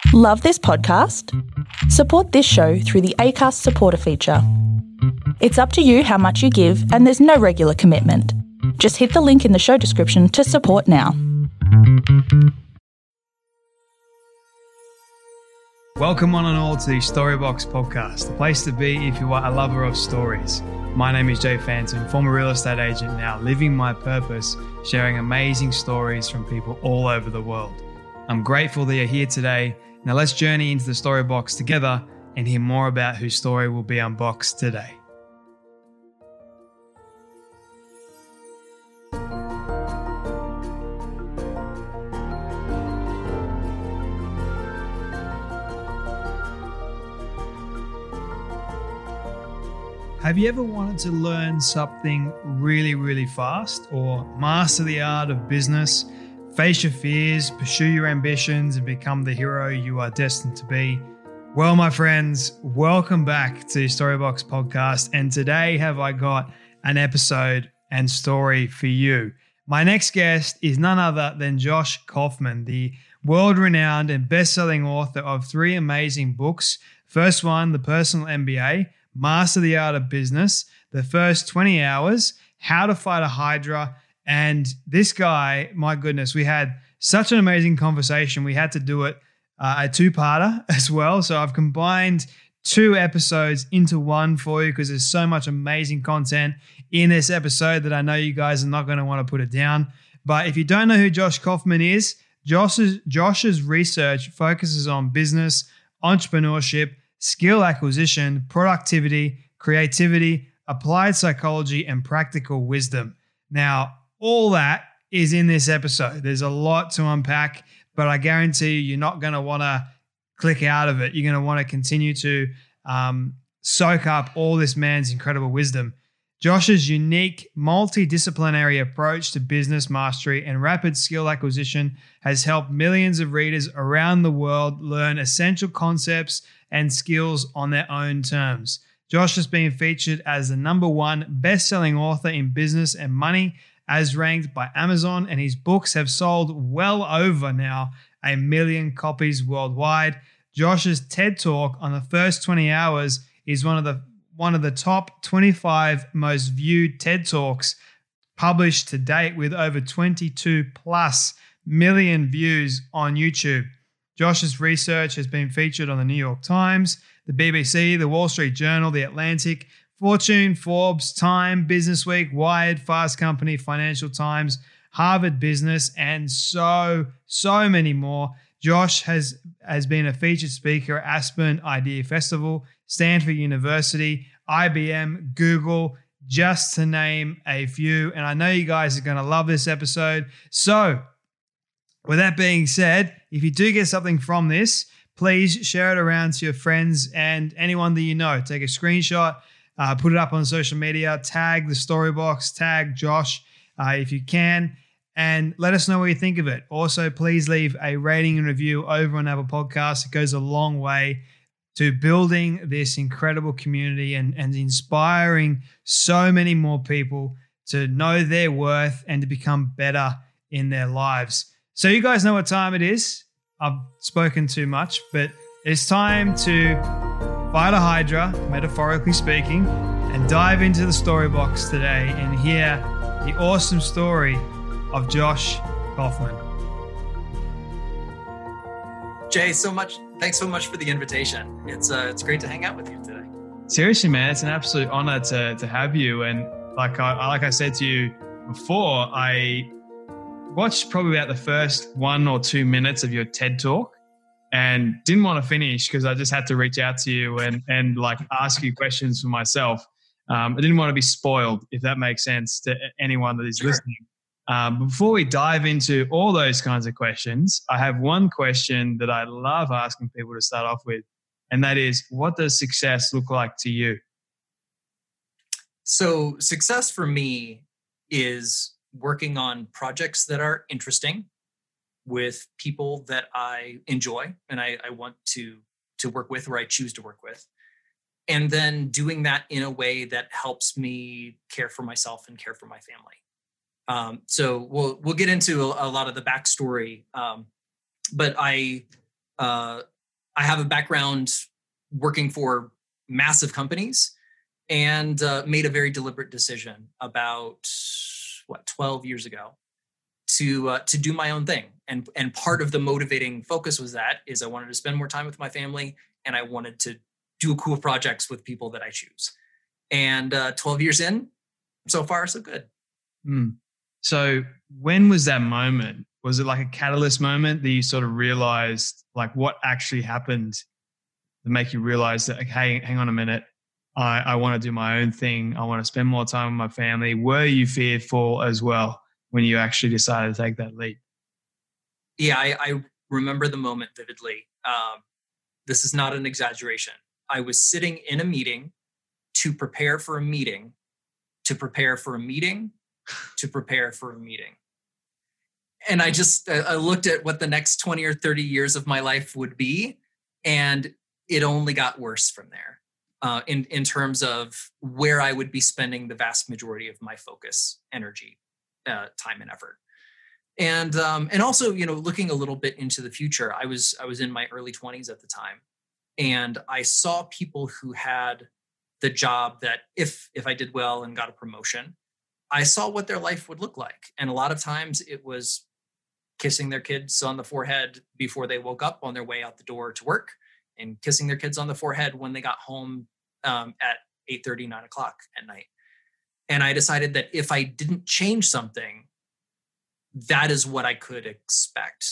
Love this podcast? Support this show through the Acast supporter feature. It's up to you how much you give, and there's no regular commitment. Just hit the link in the show description to support now. Welcome one and all to the Storybox podcast, the place to be if you are a lover of stories. My name is Jay Phantom, former real estate agent, now living my purpose, sharing amazing stories from people all over the world. I'm grateful that you're here today. Now let's journey into the Storybox together and hear more about whose story will be unboxed today. Have you ever wanted to learn something really fast or master the art of business, face your fears, pursue your ambitions, and become the hero you are destined to be? Well, my friends, welcome back to the Storybox podcast. And today have I got an episode and story for you. My next guest is none other than Josh Kaufman, the world-renowned and best-selling author of 3 amazing books. First one, The Personal MBA, Master the Art of Business, The First 20 Hours, How to Fight a Hydra. And this guy, my goodness, we had such an amazing conversation. We had to do it a 2-parter as well. So I've combined 2 episodes into one for you because there's so much amazing content in this episode that I know you guys are not going to want to put it down. But if you don't know who Josh Kaufman is, Josh's research focuses on business, entrepreneurship, skill acquisition, productivity, creativity, applied psychology, and practical wisdom. Now, all that is in this episode. There's a lot to unpack, but I guarantee you're not going to want to click out of it. You're going to want to continue to soak up all this man's incredible wisdom. Josh's unique multidisciplinary approach to business mastery and rapid skill acquisition has helped millions of readers around the world learn essential concepts and skills on their own terms. Josh has been featured as the #1 best-selling author in business and money, as ranked by Amazon, and his books have sold well over now 1 million copies worldwide. Josh's TED Talk on The First 20 Hours is one of the top 25 most viewed TED Talks published to date, with over 22 plus million views on YouTube. Josh's research has been featured on the New York Times, the BBC, the Wall Street Journal, the Atlantic, Fortune, Forbes, Time, Business Week, Wired, Fast Company, Financial Times, Harvard Business, and so many more. Josh has been a featured speaker at Aspen Idea Festival, Stanford University, IBM, Google, just to name a few. And I know you guys are going to love this episode. So with that being said, if you do get something from this, please share it around to your friends and anyone that you know. Take a screenshot, put it up on social media, tag the Storybox, tag Josh if you can, and let us know what you think of it. Also, please leave a rating and review over on Apple Podcasts. It goes a long way to building this incredible community and inspiring so many more people to know their worth and to become better in their lives. So you guys know what time it is. I've spoken too much, but it's time to fight a hydra, metaphorically speaking, and dive into the Storybox today and hear the awesome story of Josh Kaufman. Jay, thanks so much for the invitation. It's great to hang out with you today. Seriously, man, it's an absolute honor to have you. And like I said to you before, I watched probably about the first 1 or 2 minutes of your TED Talk and didn't want to finish because I just had to reach out to you and like ask you questions for myself. I didn't want to be spoiled, if that makes sense to anyone that is listening. Before we dive into all those kinds of questions, I have one question that I love asking people to start off with, and that is, what does success look like to you? So success for me is working on projects that are interesting with people that I enjoy and I want to work with, or I choose to work with. And then doing that in a way that helps me care for myself and care for my family. So we'll get into a lot of the backstory. But I I have a background working for massive companies, and made a very deliberate decision about 12 years ago to do my own thing. And part of the motivating focus was that is I wanted to spend more time with my family, and I wanted to do cool projects with people that I choose. And 12 years in, so far so good. So when was that moment? Was it like a catalyst moment that you sort of realized, like, what actually happened to make you realize that, hey, hang on a minute, I want to do my own thing. I want to spend more time with my family. Were you fearful as well when you actually decided to take that leap? Yeah, I remember the moment vividly. This is not an exaggeration. I was sitting in a meeting to prepare for a meeting, to prepare for a meeting, to prepare for a meeting. And I looked at what the next 20 or 30 years of my life would be, and it only got worse from there. In terms of where I would be spending the vast majority of my focus, energy, time, and effort, and also, looking a little bit into the future. I was in my early 20s at the time, and I saw people who had the job that if I did well and got a promotion, I saw what their life would look like, and a lot of times it was kissing their kids on the forehead before they woke up on their way out the door to work, and kissing their kids on the forehead when they got home at 8:30, 9 o'clock at night. And I decided that if I didn't change something, that is what I could expect.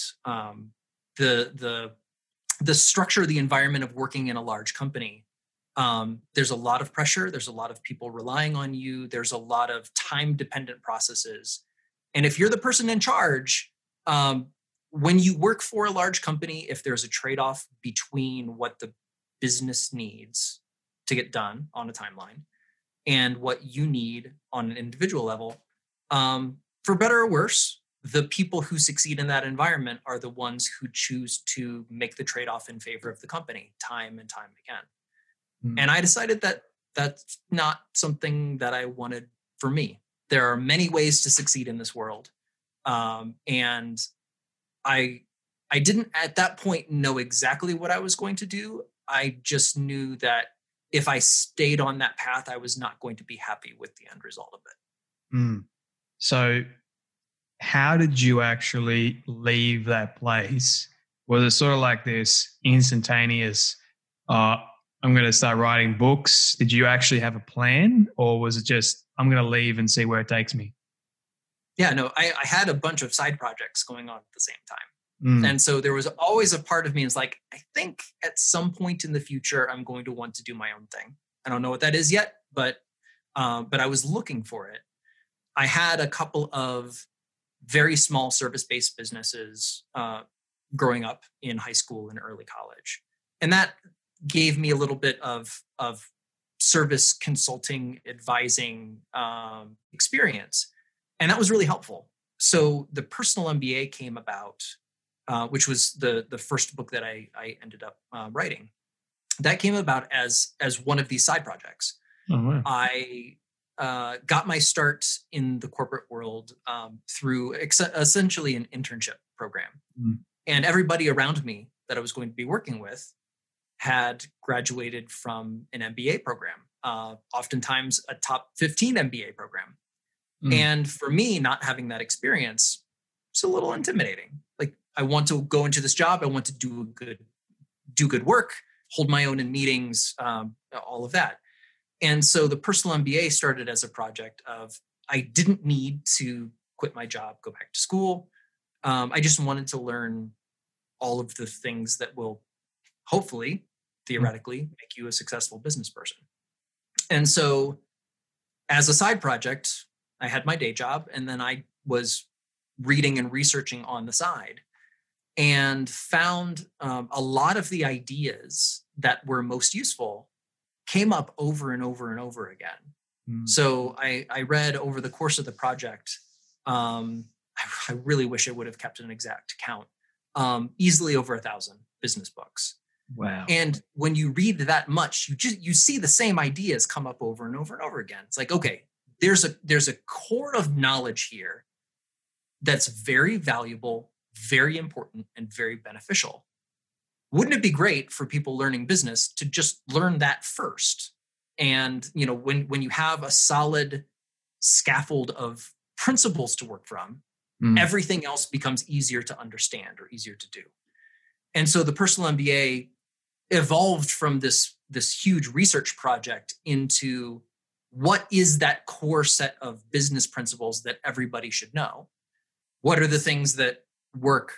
The structure, the environment of working in a large company, there's a lot of pressure. There's a lot of people relying on you. There's a lot of time-dependent processes. And if you're the person in charge, when you work for a large company, if there's a trade-off between what the business needs to get done on a timeline and what you need on an individual level, for better or worse, the people who succeed in that environment are the ones who choose to make the trade-off in favor of the company time and time again. And I decided that that's not something that I wanted for me. There are many ways to succeed in this world. And I didn't at that point know exactly what I was going to do. I just knew that if I stayed on that path, I was not going to be happy with the end result of it. So how did you actually leave that place? Was it sort of like this instantaneous, I'm going to start writing books? Did you actually have a plan, or was it just, I'm going to leave and see where it takes me? Yeah, no, I had a bunch of side projects going on at the same time. And so there was always a part of me is like, I think at some point in the future, I'm going to want to do my own thing. I don't know what that is yet, but I was looking for it. I had a couple of very small service-based businesses growing up in high school and early college. And that gave me a little bit of service consulting, advising experience. And that was really helpful. So the Personal MBA came about, which was the first book that I ended up writing. That came about as one of these side projects. Oh, wow. I got my start in the corporate world through essentially an internship program. And everybody around me that I was going to be working with had graduated from an MBA program, oftentimes a top 15 MBA program. And for me, not having that experience, it's a little intimidating. Like, I want to go into this job. I want to do good work, hold my own in meetings, all of that. And so the Personal MBA started as a project of, I didn't need to quit my job, go back to school. I just wanted to learn all of the things that will hopefully, theoretically, make you a successful business person. And so as a side project, I had my day job, and then I was reading and researching on the side and found a lot of the ideas that were most useful came up over and over and over again. So I read over the course of the project, I really wish I would have kept an exact count, easily over 1,000 business books. Wow. And when you read that much, you see the same ideas come up over and over and over again. It's like, okay, there's a core of knowledge here that's very valuable, very important, and very beneficial. wouldn't it be great for people learning business to just learn that first? And, when you have a solid scaffold of principles to work from, everything else becomes easier to understand or easier to do. And so the personal MBA evolved from this huge research project into what is that core set of business principles that everybody should know? What are the things that work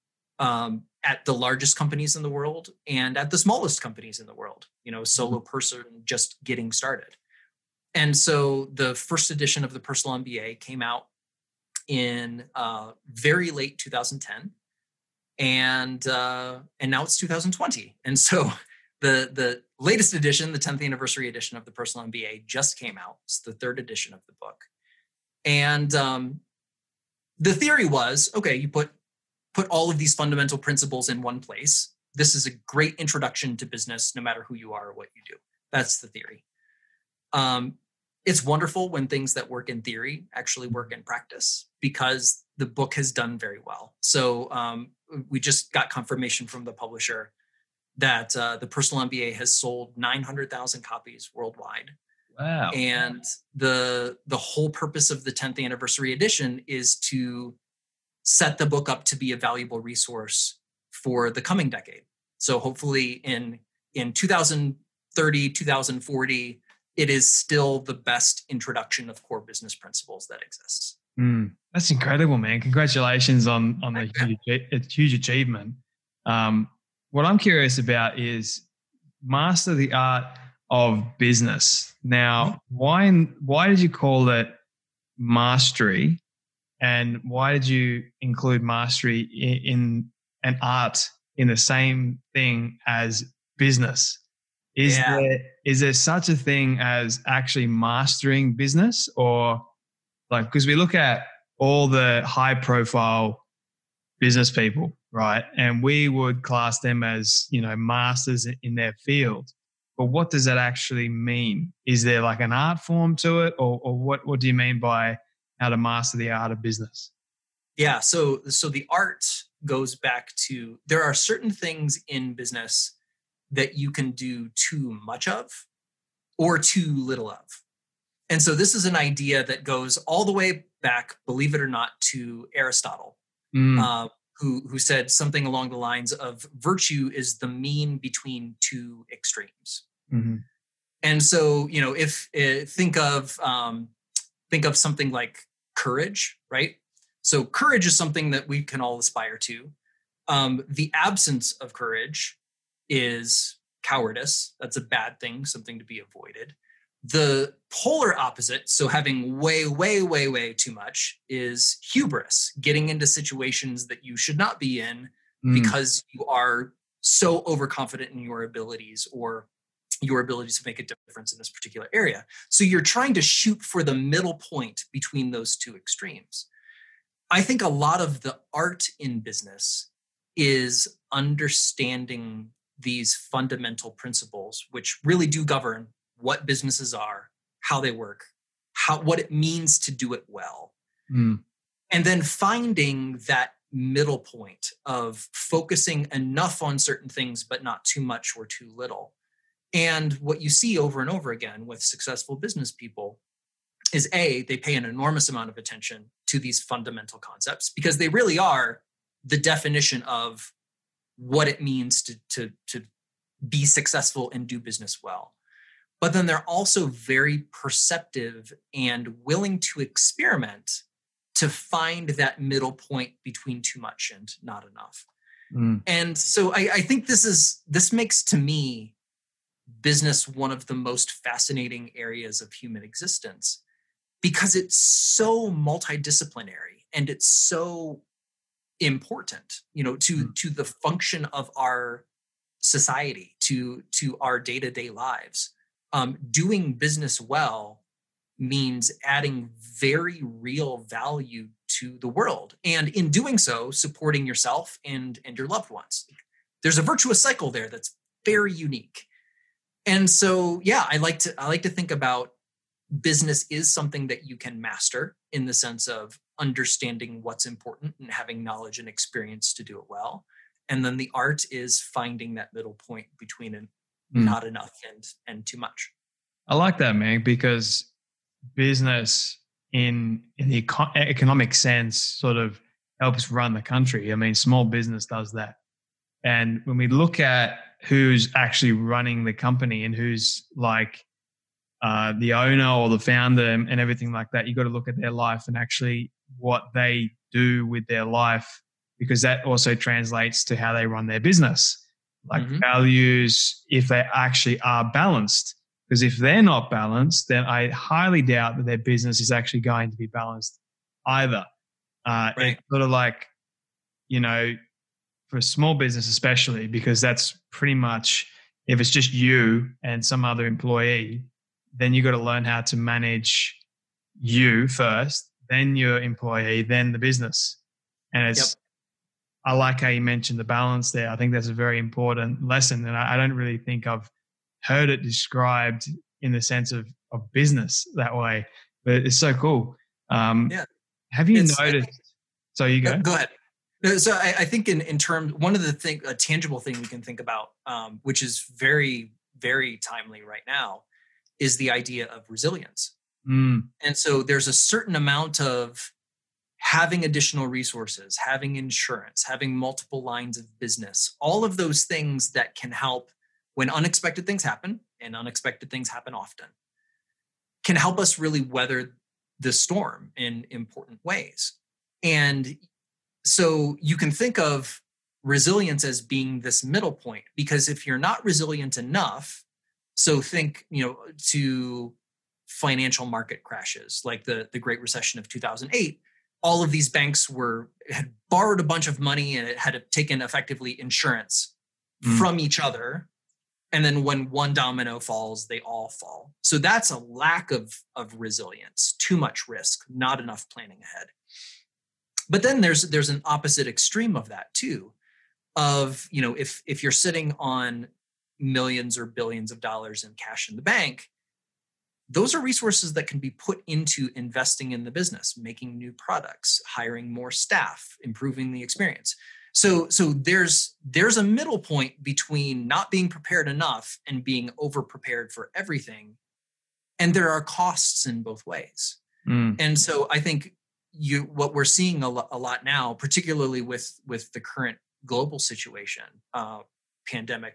at the largest companies in the world and at the smallest companies in the world? Solo person just getting started. And so the first edition of the Personal MBA came out in very late 2010, and now it's 2020. And so the latest edition, the 10th anniversary edition of the Personal MBA, just came out. It's the third edition of the book. And the theory was, okay, you put all of these fundamental principles in one place. This is a great introduction to business, no matter who you are or what you do. That's the theory. It's wonderful when things that work in theory actually work in practice, because the book has done very well. So we just got confirmation from the publisher that the Personal MBA has sold 900,000 copies worldwide. Wow. And the whole purpose of the 10th anniversary edition is to set the book up to be a valuable resource for the coming decade. So hopefully in 2030, 2040, it is still the best introduction of core business principles that exists. That's incredible, man. Congratulations on the huge achievement. What I'm curious about is master the art of business. Now, why did you call it mastery? And why did you include mastery in an art in the same thing as business? Is there such a thing as actually mastering business, or because we look at all the high profile business people, right? And we would class them as, masters in their field. But what does that actually mean? Is there like an art form to it, or what do you mean by how to master the art of business? Yeah. So the art goes back to, there are certain things in business that you can do too much of or too little of. And so this is an idea that goes all the way back, believe it or not, to Aristotle, who said something along the lines of virtue is the mean between two extremes. Mm-hmm. And so, if think of something like courage, right? So courage is something that we can all aspire to. The absence of courage is cowardice. That's a bad thing, something to be avoided. The polar opposite, so having way, way, way, way too much, is hubris, getting into situations that you should not be in because you are so overconfident in your abilities or your abilities to make a difference in this particular area. So you're trying to shoot for the middle point between those two extremes. I think a lot of the art in business is understanding these fundamental principles, which really do govern what businesses are, how they work, what it means to do it well. And then finding that middle point of focusing enough on certain things, but not too much or too little. And what you see over and over again with successful business people is they pay an enormous amount of attention to these fundamental concepts, because they really are the definition of what it means to be successful and do business well. But then they're also very perceptive and willing to experiment to find that middle point between too much and not enough. And so I think this makes, to me, business one of the most fascinating areas of human existence, because it's so multidisciplinary and it's so important, to the function of our society, to our day-to-day lives. Doing business well means adding very real value to the world, and in doing so, supporting yourself and your loved ones. There's a virtuous cycle there that's very unique. And so, I like to think about business is something that you can master, in the sense of understanding what's important and having knowledge and experience to do it well. And then the art is finding that middle point between not enough and too much. I like that, man, because business in the economic sense sort of helps run the country. I mean, small business does that. And when we look at who's actually running the company and who's like the owner or the founder and everything like that, you got to look at their life and actually what they do with their life, because that also translates to how they run their business, like values, if they actually are balanced. Because if they're not balanced, then I highly doubt that their business is actually going to be balanced either. Right. It's sort of like, you know, for a small business especially, because that's pretty much, if it's just you and some other employee, then you got to learn how to manage you first, then your employee, then the business. And it's, I like how you mentioned the balance there. I think that's a very important lesson. And I don't really think I've heard it described in the sense of business that way, but it's so cool. Have you noticed? So you go. Go ahead. So I think in terms, one of the a tangible thing we can think about, which is very, very timely right now, is the idea of resilience. And so there's a certain amount of having additional resources, having insurance, having multiple lines of business, all of those things that can help when unexpected things happen, and unexpected things happen often, can help us really weather the storm in important ways. And so you can think of resilience as being this middle point, because if you're not resilient enough, so think, to financial market crashes like the Great Recession of 2008, all of these banks had borrowed a bunch of money and it had taken effectively insurance from each other. And then when one domino falls, they all fall. So that's a lack of resilience, too much risk, not enough planning ahead. But then there's an opposite extreme of that too, of, if you're sitting on millions or billions of dollars in cash in the bank, those are resources that can be put into investing in the business, making new products, hiring more staff, improving the experience. So there's a middle point between not being prepared enough and being over prepared for everything. And there are costs in both ways. And so I think what we're seeing a lot now, particularly with the current global situation, pandemic,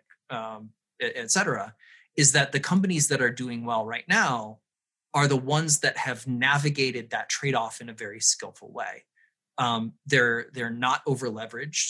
et cetera, is that the companies that are doing well right now are the ones that have navigated that trade-off in a very skillful way. They're not over leveraged.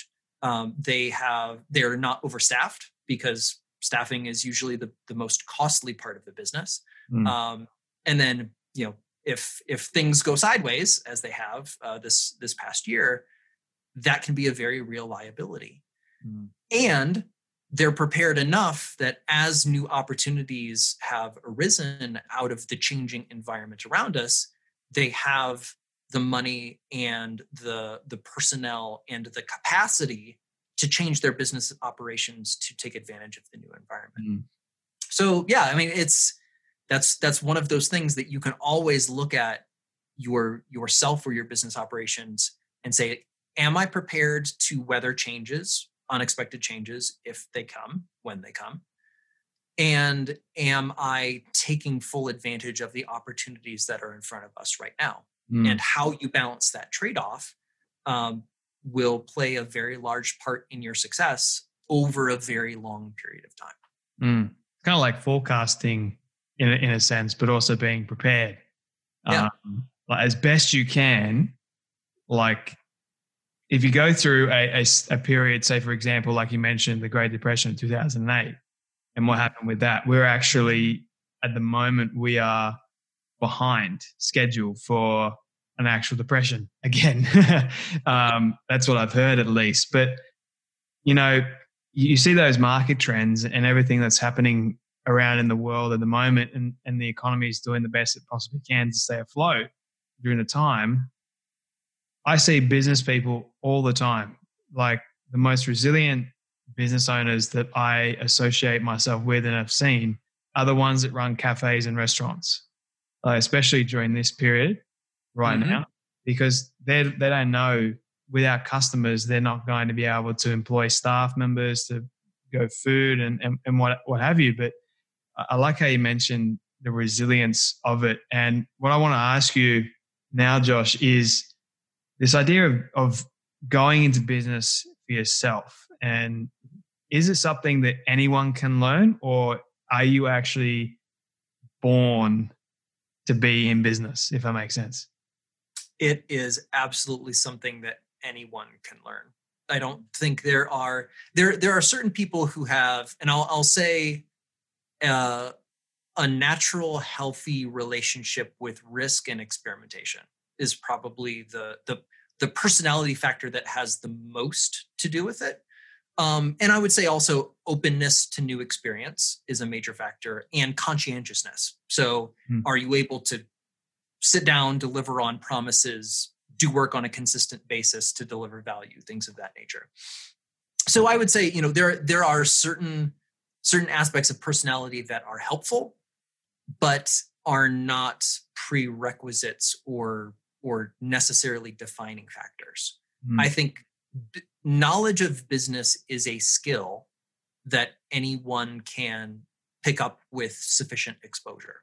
They're not overstaffed, because staffing is usually the most costly part of the business. And then, if things go sideways, as they have this past year, that can be a very real liability. And they're prepared enough that as new opportunities have arisen out of the changing environment around us, they have the money and the personnel and the capacity to change their business operations to take advantage of the new environment. So yeah, I mean, that's one of those things that you can always look at yourself or your business operations and say, am I prepared to weather changes, unexpected changes, if they come, when they come? And am I taking full advantage of the opportunities that are in front of us right now? And how you balance that trade-off will play a very large part in your success over a very long period of time. It's kind of like forecasting in a sense, but also being prepared. Like as best you can. Like if you go through a period, say for example, like you mentioned, the Great Depression of 2008, and what happened with that, we're actually at the moment we are behind schedule for an actual depression again. That's what I've heard at least. But, you see those market trends and everything that's happening around in the world at the moment, and the economy is doing the best it possibly can to stay afloat during the time. I see business people all the time, like the most resilient business owners that I associate myself with and have seen are the ones that run cafes and restaurants. Especially during this period right now, because they don't know without customers, they're not going to be able to employ staff members to go food and what have you. But I like how you mentioned the resilience of it. And what I want to ask you now, Josh, is this idea of going into business for yourself. And is it something that anyone can learn, or are you actually born to be in business, if that makes sense? It is absolutely something that anyone can learn. I don't think there are certain people who have, and I'll say a natural, healthy relationship with risk and experimentation is probably the personality factor that has the most to do with it. And I would say also openness to new experience is a major factor, and conscientiousness. So are you able to sit down, deliver on promises, do work on a consistent basis to deliver value, things of that nature. So I would say, there are certain aspects of personality that are helpful, but are not prerequisites or necessarily defining factors. I think knowledge of business is a skill that anyone can pick up with sufficient exposure.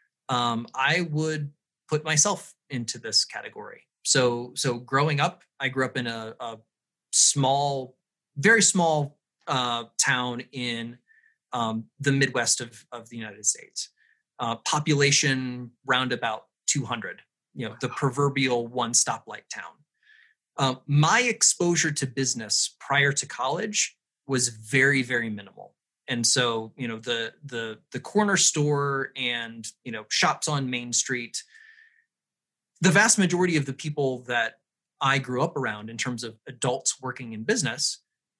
I would put myself into this category. So growing up, I grew up in a small, very small town in the Midwest of the United States. Population round about 200, the proverbial one stoplight town. My exposure to business prior to college was very, very minimal. And so, the corner store and, shops on Main Street, the vast majority of the people that I grew up around in terms of adults working in business,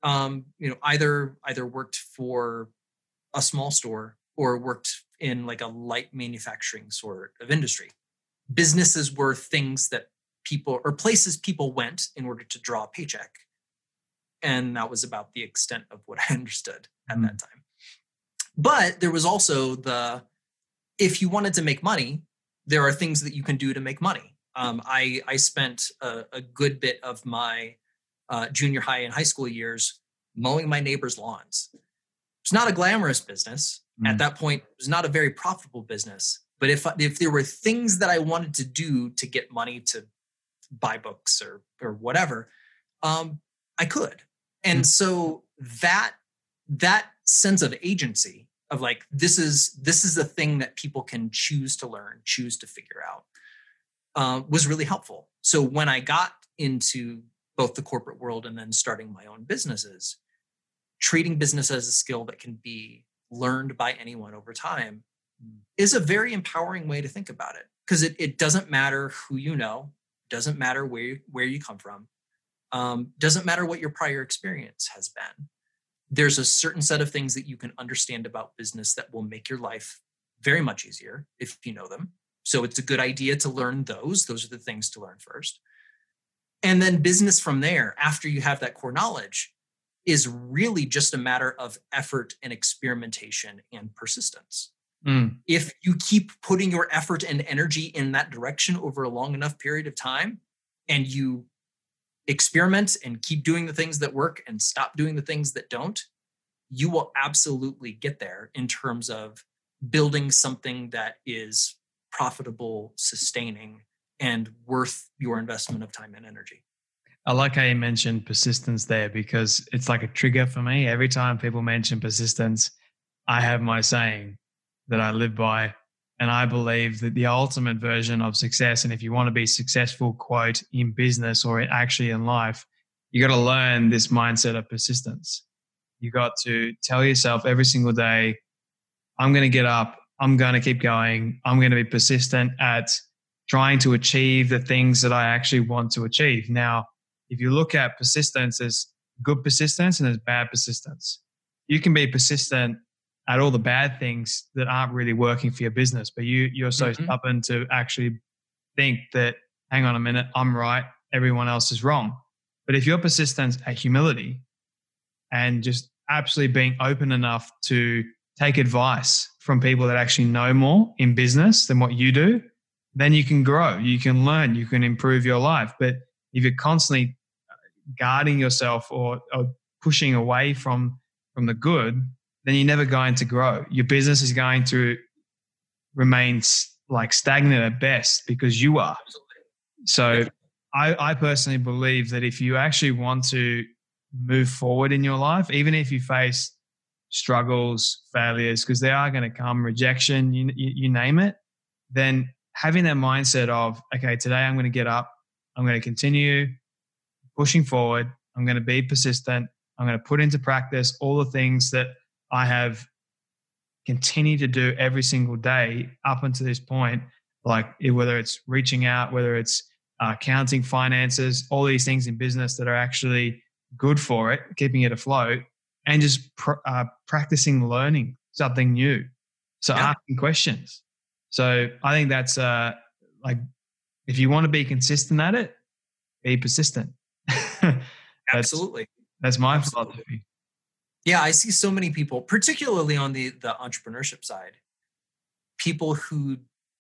either worked for a small store or worked in like a light manufacturing sort of industry. Businesses were things that places people went in order to draw a paycheck. And that was about the extent of what I understood at that time. But there was also if you wanted to make money, there are things that you can do to make money. I spent a good bit of my junior high and high school years mowing my neighbors' lawns. It's not a glamorous business. At that point, it was not a very profitable business. But if there were things that I wanted to do to get money to buy books or whatever, I could. And so that sense of agency of like, this is the thing that people can choose to learn, choose to figure out, was really helpful. So when I got into both the corporate world and then starting my own businesses, treating business as a skill that can be learned by anyone over time is a very empowering way to think about it. Because it doesn't matter who you know, doesn't matter where you come from, doesn't matter what your prior experience has been. There's a certain set of things that you can understand about business that will make your life very much easier if you know them. So it's a good idea to learn those. Those are the things to learn first. And then business from there, after you have that core knowledge, is really just a matter of effort and experimentation and persistence. If you keep putting your effort and energy in that direction over a long enough period of time, and you experiment and keep doing the things that work and stop doing the things that don't, you will absolutely get there in terms of building something that is profitable, sustaining, and worth your investment of time and energy. I like how you mentioned persistence there, because it's like a trigger for me. Every time people mention persistence, I have my saying that I live by. And I believe that the ultimate version of success, and if you want to be successful, quote, in business or actually in life, you got to learn this mindset of persistence. You got to tell yourself every single day, I'm going to get up, I'm going to keep going, I'm going to be persistent at trying to achieve the things that I actually want to achieve. Now, if you look at persistence, there's good persistence and there's bad persistence. You can be persistent at all the bad things that aren't really working for your business, but you're so stubborn to actually think that, hang on a minute, I'm right, everyone else is wrong. But if you're persistent at humility and just absolutely being open enough to take advice from people that actually know more in business than what you do, then you can grow, you can learn, you can improve your life. But if you're constantly guarding yourself or pushing away from the good, then you're never going to grow. Your business is going to remain like stagnant at best because you are. So I personally believe that if you actually want to move forward in your life, even if you face struggles, failures, because they are going to come, rejection, you name it, then having that mindset of, okay, today I'm going to get up, I'm going to continue pushing forward, I'm going to be persistent, I'm going to put into practice all the things that I have continued to do every single day up until this point, like whether it's reaching out, whether it's counting finances, all these things in business that are actually good for it, keeping it afloat, and just practicing learning something new. So asking questions. So I think that's like, if you want to be consistent at it, be persistent. Absolutely. That's my philosophy. Yeah, I see so many people, particularly on the entrepreneurship side, people who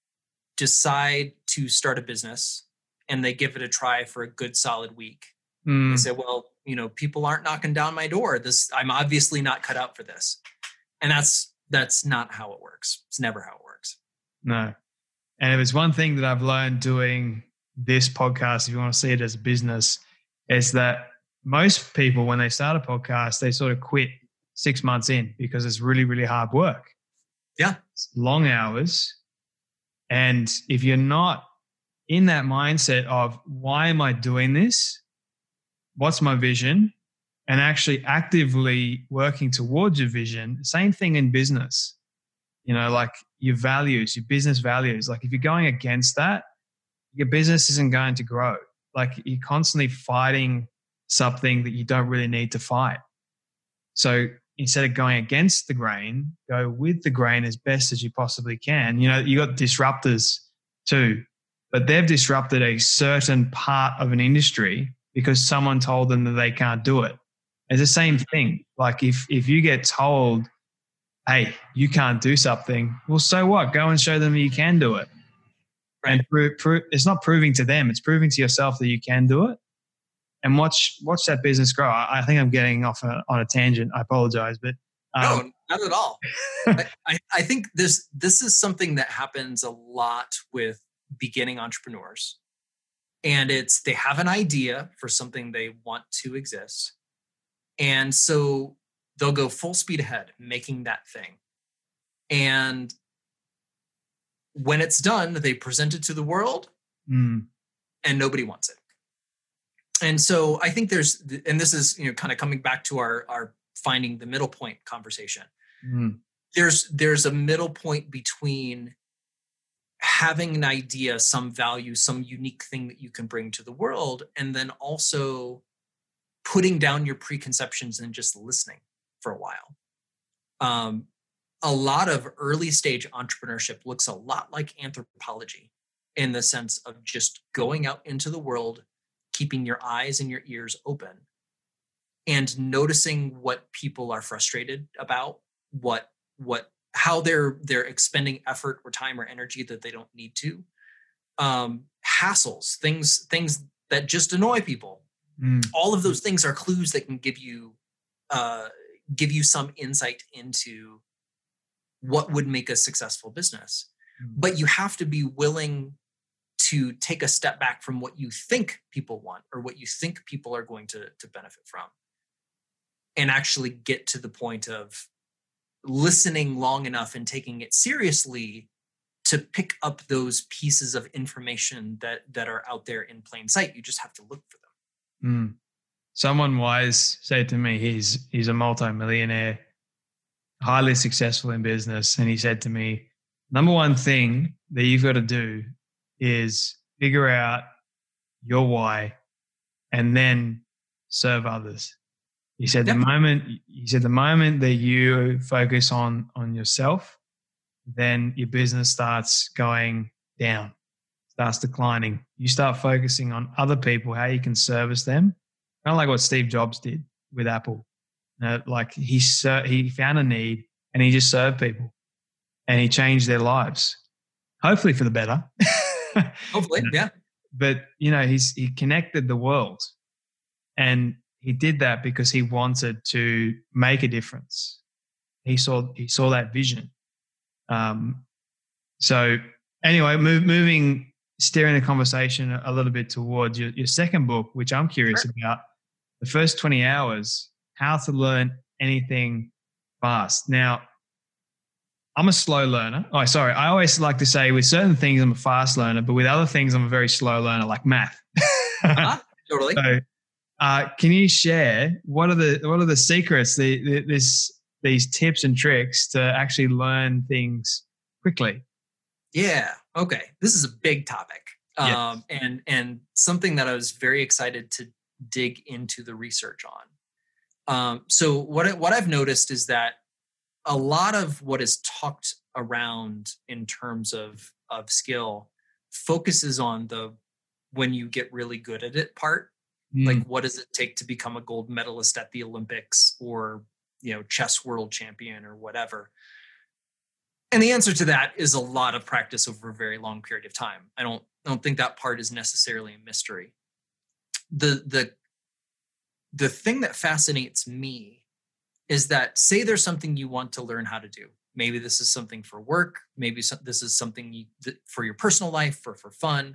decide to start a business and they give it a try for a good solid week. They say, well, people aren't knocking down my door. I'm obviously not cut out for this. And that's not how it works. It's never how it works. No. And if it's one thing that I've learned doing this podcast, if you want to see it as a business, is that most people, when they start a podcast, they sort of quit 6 months in because it's really, really hard work. Yeah. It's long hours. And if you're not in that mindset of, why am I doing this? What's my vision? And actually actively working towards your vision, same thing in business. Like your values, your business values. Like if you're going against that, your business isn't going to grow. Like you're constantly fighting something that you don't really need to fight. So instead of going against the grain, go with the grain as best as you possibly can. You got disruptors too, but they've disrupted a certain part of an industry because someone told them that they can't do it. It's the same thing. Like if you get told, hey, you can't do something, well, so what? Go and show them you can do it. Right. And it's not proving to them, it's proving to yourself that you can do it. And watch that business grow. I think I'm getting off on a tangent. I apologize, but no, not at all. I think this is something that happens a lot with beginning entrepreneurs, and they have an idea for something they want to exist, and so they'll go full speed ahead making that thing. And when it's done, they present it to the world, and nobody wants it. And so I think and this is, kind of coming back to our finding the middle point conversation. There's a middle point between having an idea, some value, some unique thing that you can bring to the world, and then also putting down your preconceptions and just listening for a while. A lot of early stage entrepreneurship looks a lot like anthropology in the sense of just going out into the world, keeping your eyes and your ears open and noticing what people are frustrated about, how they're expending effort or time or energy that they don't need to, hassles, things that just annoy people. All of those things are clues that can give you some insight into what would make a successful business. But you have to be willing to take a step back from what you think people want or what you think people are going to benefit from, and actually get to the point of listening long enough and taking it seriously to pick up those pieces of information that are out there in plain sight. You just have to look for them. Someone wise said to me, he's a multi-millionaire, highly successful in business. And he said to me, number one thing that you've got to do is figure out your why and then serve others. He said the moment that you focus on yourself, then your business starts going down, starts declining. You start focusing on other people, how you can service them. Kind of like what Steve Jobs did with Apple. Like he found a need and he just served people and he changed their lives, hopefully for the better. Hopefully, yeah. But he connected the world, And he did that because he wanted to make a difference. He saw that vision. So anyway, steering the conversation a little bit towards your second book, which I'm curious about, The First 20 Hours, How to Learn Anything Fast. Now, I'm a slow learner. Oh, sorry. I always like to say with certain things I'm a fast learner, but with other things I'm a very slow learner, like math. Totally. So, can you share what are the secrets, these tips and tricks to actually learn things quickly? Yeah. Okay. This is a big topic, Yes. and something that I was very excited to dig into the research on. So what I've noticed is that a lot of what is talked around in terms of skill focuses on the when you get really good at it part. Like, what does it take to become a gold medalist at the Olympics, or, chess world champion or whatever? And the answer to that is a lot of practice over a very long period of time. I don't think that part is necessarily a mystery. The thing that fascinates me is that, say there's something you want to learn how to do. Maybe this is something for work. Maybe this is something for your personal life or for fun.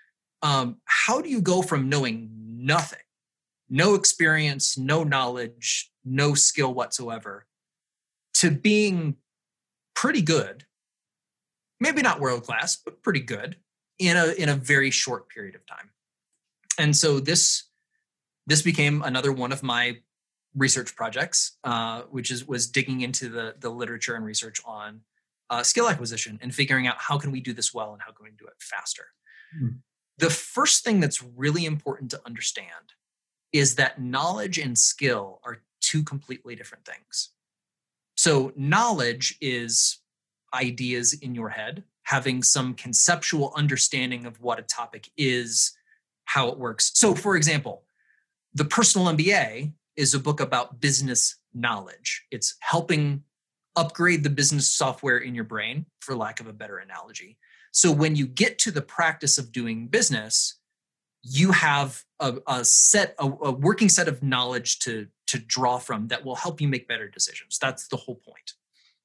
How do you go from knowing nothing, no experience, no knowledge, no skill whatsoever, to being pretty good, maybe not world class, but pretty good in a very short period of time? And so this became another one of my research projects, which was digging into the literature and research on skill acquisition and figuring out how can we do this well and how can we do it faster. The first thing that's really important to understand is that knowledge and skill are two completely different things. So knowledge is ideas in your head, having some conceptual understanding of what a topic is, how it works. So for example, The Personal MBA is a book about business knowledge. It's helping upgrade the business software in your brain, for lack of a better analogy. So when you get to the practice of doing business, you have a working set of knowledge to draw from that will help you make better decisions. That's the whole point.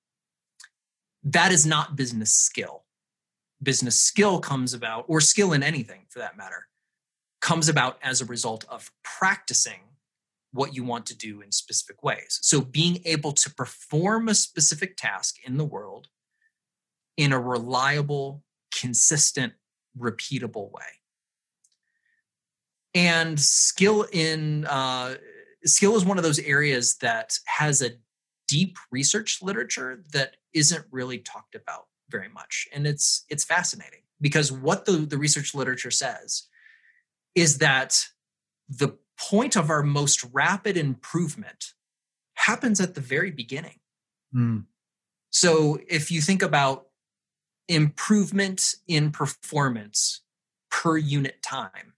That is not business skill. Business skill comes about, or skill in anything for that matter, comes about as a result of practicing what you want to do in specific ways. So being able to perform a specific task in the world in a reliable, consistent, repeatable way. And skill is one of those areas that has a deep research literature that isn't really talked about very much. And it's fascinating because what the research literature says is that the point of our most rapid improvement happens at the very beginning. So if you think about improvement in performance per unit time,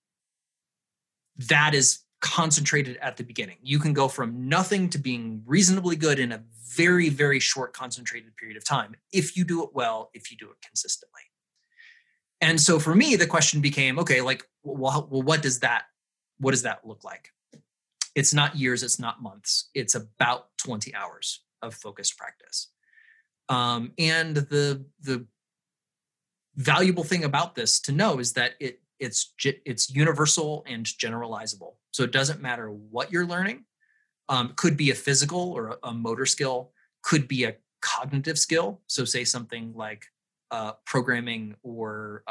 that is concentrated at the beginning. You can go from nothing to being reasonably good in a very, very short concentrated period of time if you do it well, if you do it consistently. And so for me, the question became, okay, like, well, what does that look like? It's not years, it's not months. It's about 20 hours of focused practice. And the valuable thing about this to know is that it's universal and generalizable. So it doesn't matter what you're learning. Could be a physical or a motor skill, could be a cognitive skill. So say something like programming or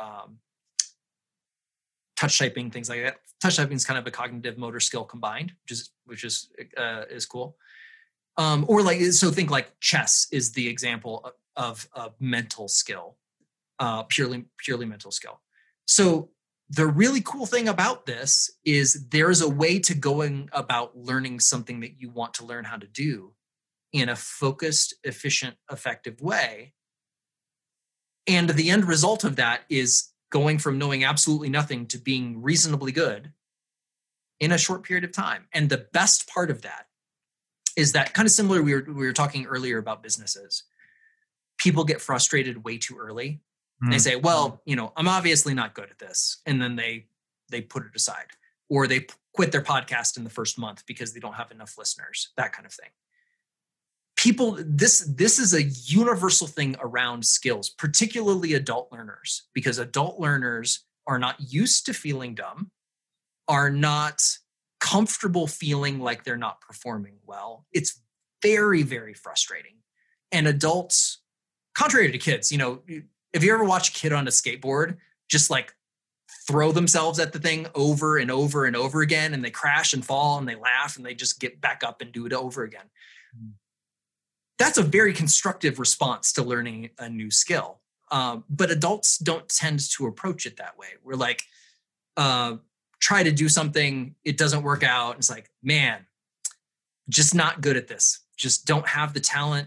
touch typing, things like that. Touch typing is kind of a cognitive motor skill combined, which is cool. Or like, so think like chess is the example of a mental skill, purely mental skill. So the really cool thing about this is there's a way to going about learning something that you want to learn how to do in a focused, efficient, effective way. And the end result of that is going from knowing absolutely nothing to being reasonably good in a short period of time. And the best part of that is that, kind of similar, we were talking earlier about businesses. People get frustrated way too early. They say, well, I'm obviously not good at this. And then they put it aside. or they quit their podcast in the first month because they don't have enough listeners, that kind of thing. People, this is a universal thing around skills, particularly adult learners, because adult learners are not used to feeling dumb, are not comfortable feeling like they're not performing well. It's very, very frustrating. And adults, contrary to kids, if you ever watch a kid on a skateboard just like throw themselves at the thing over and over and over again, and they crash and fall and they laugh and they just get back up and do it over again. That's a very constructive response to learning a new skill. But adults don't tend to approach it that way. We're like, try to do something, it doesn't work out. It's like, man, just not good at this. Just don't have the talent.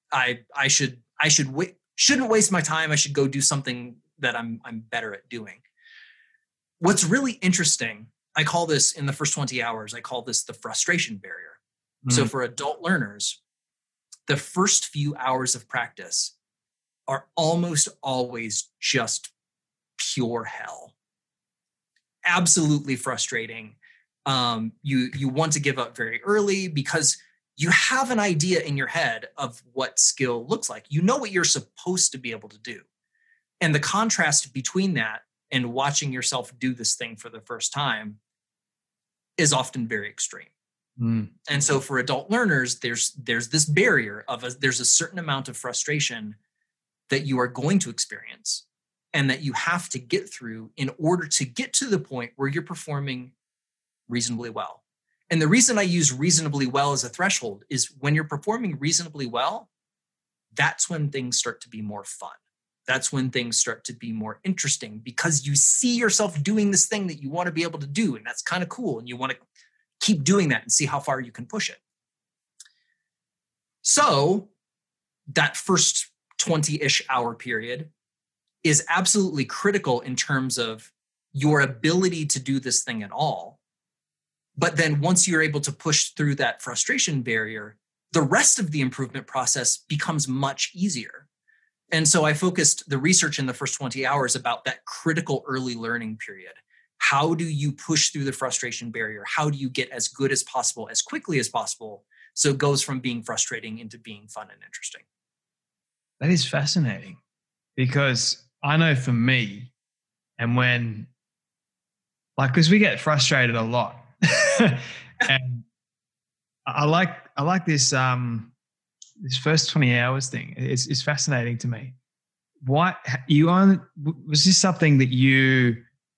Shouldn't waste my time. I should go do something that I'm better at doing. What's really interesting, I call this in the first 20 hours, I call this the frustration barrier. So for adult learners, the first few hours of practice are almost always just pure hell. Absolutely frustrating. You want to give up very early because you have an idea in your head of what skill looks like. You know what you're supposed to be able to do. And the contrast between that and watching yourself do this thing for the first time is often very extreme. And so for adult learners, there's this barrier there's a certain amount of frustration that you are going to experience and that you have to get through in order to get to the point where you're performing reasonably well. And the reason I use reasonably well as a threshold is when you're performing reasonably well, that's when things start to be more fun. That's when things start to be more interesting because you see yourself doing this thing that you want to be able to do. And that's kind of cool. And you want to keep doing that and see how far you can push it. So that first 20-ish hour period is absolutely critical in terms of your ability to do this thing at all. But then once you're able to push through that frustration barrier, the rest of the improvement process becomes much easier. And so I focused the research in the first 20 hours about that critical early learning period. How do you push through the frustration barrier? How do you get as good as possible, as quickly as possible, so it goes from being frustrating into being fun and interesting? That is fascinating because I know for me, and when, because we get frustrated a lot. And I like this this first 20 hours thing. It's fascinating to me. Was this something that you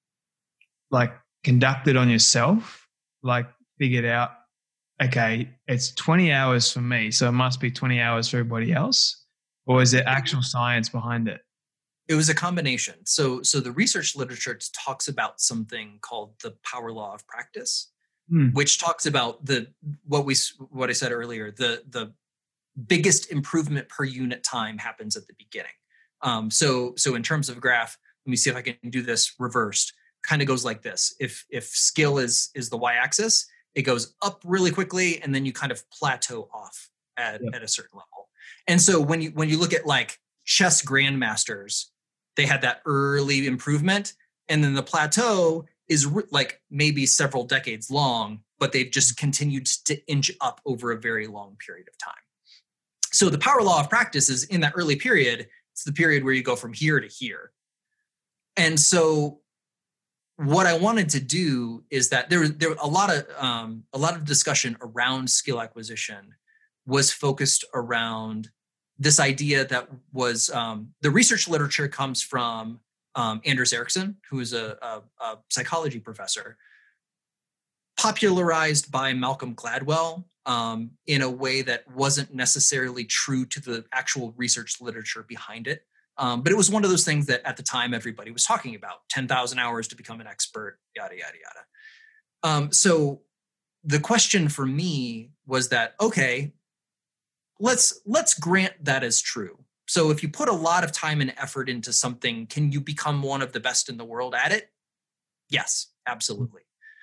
conducted on yourself? Figured out, okay, it's 20 hours for me, so it must be 20 hours for everybody else? Or is there actual science behind it? It was a combination. So the research literature talks about something called the power law of practice, which talks about what I said earlier, the biggest improvement per unit time happens at the beginning. So in terms of graph, let me see if I can do this reversed. Kind of goes like this. If skill is the y-axis, it goes up really quickly, and then you kind of plateau off at a certain level. And so when you look at chess grandmasters, they had that early improvement, and then the plateau is maybe several decades long, but they've just continued to inch up over a very long period of time. So the power law of practice is in that early period. It's the period where you go from here to here. And so what I wanted to do is that there a lot of discussion around skill acquisition was focused around this idea that was the research literature comes from Anders Ericsson, who is a psychology professor, popularized by Malcolm Gladwell in a way that wasn't necessarily true to the actual research literature behind it. But it was one of those things that at the time everybody was talking about, 10,000 hours to become an expert, yada, yada, yada. So the question for me was that, okay, let's grant that as true. So if you put a lot of time and effort into something, can you become one of the best in the world at it? Yes, absolutely.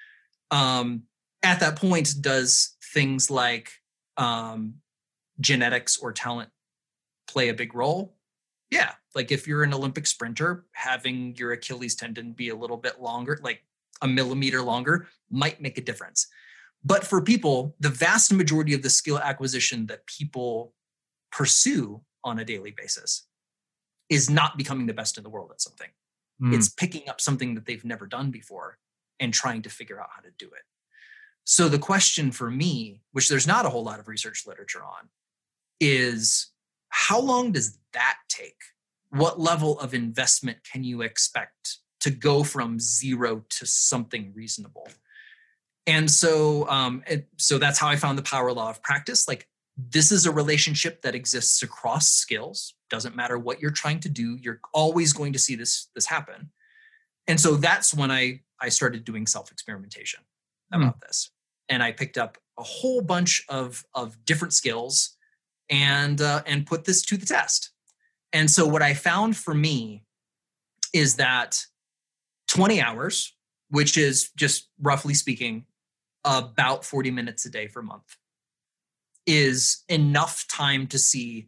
At that point, does things like genetics or talent play a big role? Yeah. If you're an Olympic sprinter, having your Achilles tendon be a little bit longer, a millimeter longer might make a difference. But for people, the vast majority of the skill acquisition that people pursue on a daily basis is not becoming the best in the world at something. It's picking up something that they've never done before and trying to figure out how to do it. So the question for me, which there's not a whole lot of research literature on, is how long does that take? What level of investment can you expect to go from zero to something reasonable? And so, so that's how I found the power law of practice. Like, this is a relationship that exists across skills. Doesn't matter what you're trying to do, you're always going to see this happen. And so that's when I started doing self-experimentation about this. And I picked up a whole bunch of different skills and put this to the test. And so what I found for me is that 20 hours, which is just roughly speaking about 40 minutes a day for a month, is enough time to see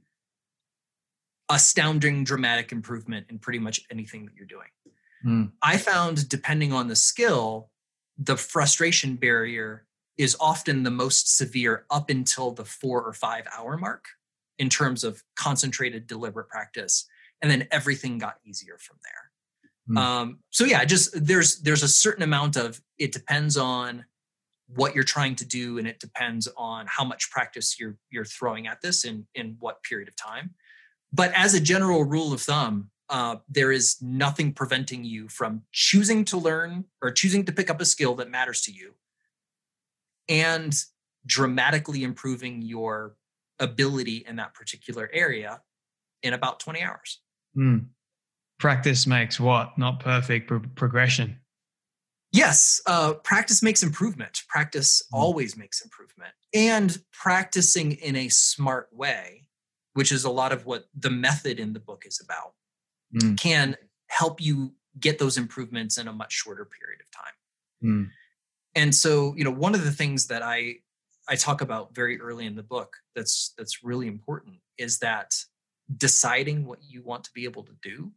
astounding dramatic improvement in pretty much anything that you're doing. I found, depending on the skill, the frustration barrier is often the most severe up until the 4 or 5 hour mark in terms of concentrated, deliberate practice. And then everything got easier from there. So yeah, just there's a certain amount of, it depends on what you're trying to do, and it depends on how much practice you're throwing at this in what period of time. But as a general rule of thumb, there is nothing preventing you from choosing to learn or choosing to pick up a skill that matters to you and dramatically improving your ability in that particular area in about 20 hours. Practice makes what? Not perfect, progression. Yes, practice makes improvement. Practice always makes improvement. And practicing in a smart way, which is a lot of what the method in the book is about, can help you get those improvements in a much shorter period of time. And so, one of the things that I talk about very early in the book that's really important is that deciding what you want to be able to do,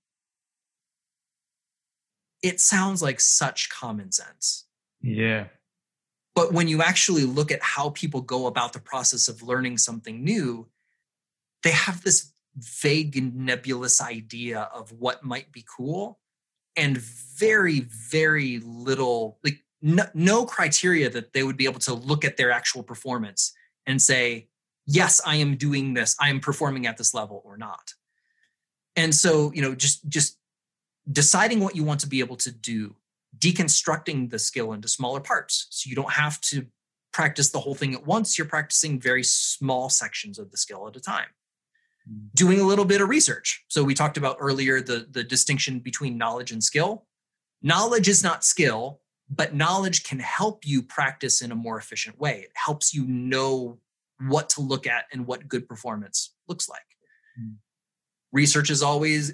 it sounds like such common sense. Yeah. But when you actually look at how people go about the process of learning something new, they have this vague and nebulous idea of what might be cool and very, very little, like no criteria that they would be able to look at their actual performance and say, yes, I am doing this, I am performing at this level or not. And so, just deciding what you want to be able to do, deconstructing the skill into smaller parts. So you don't have to practice the whole thing at once. You're practicing very small sections of the skill at a time. Doing a little bit of research. So we talked about earlier the distinction between knowledge and skill. Knowledge is not skill, but knowledge can help you practice in a more efficient way. It helps you know what to look at and what good performance looks like. Research is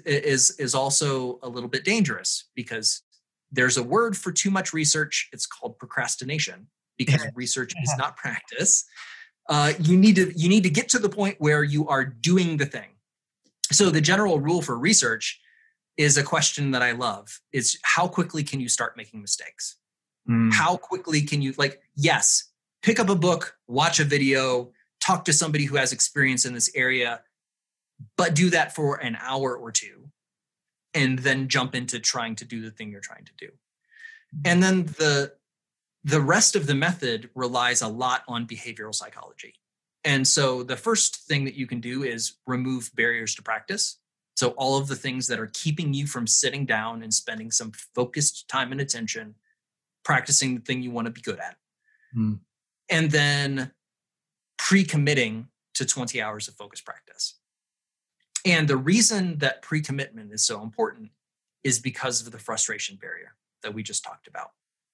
also a little bit dangerous because there's a word for too much research. It's called procrastination, because research is not practice. You need to get to the point where you are doing the thing. So the general rule for research is a question that I love. Is how quickly can you start making mistakes? How quickly can you, yes, pick up a book, watch a video, talk to somebody who has experience in this area, but do that for an hour or two, and then jump into trying to do the thing you're trying to do. And then the rest of the method relies a lot on behavioral psychology. And so the first thing that you can do is remove barriers to practice. So all of the things that are keeping you from sitting down and spending some focused time and attention practicing the thing you want to be good at. And then pre-committing to 20 hours of focused practice. And the reason that pre-commitment is so important is because of the frustration barrier that we just talked about.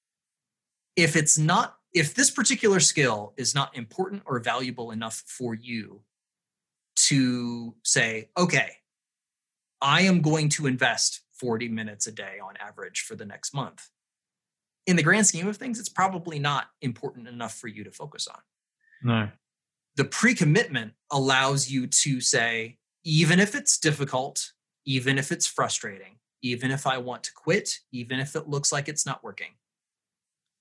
If this particular skill is not important or valuable enough for you to say, okay, I am going to invest 40 minutes a day on average for the next month. In the grand scheme of things, it's probably not important enough for you to focus on. No. The pre-commitment allows you to say, even if it's difficult, even if it's frustrating, even if I want to quit, even if it looks like it's not working,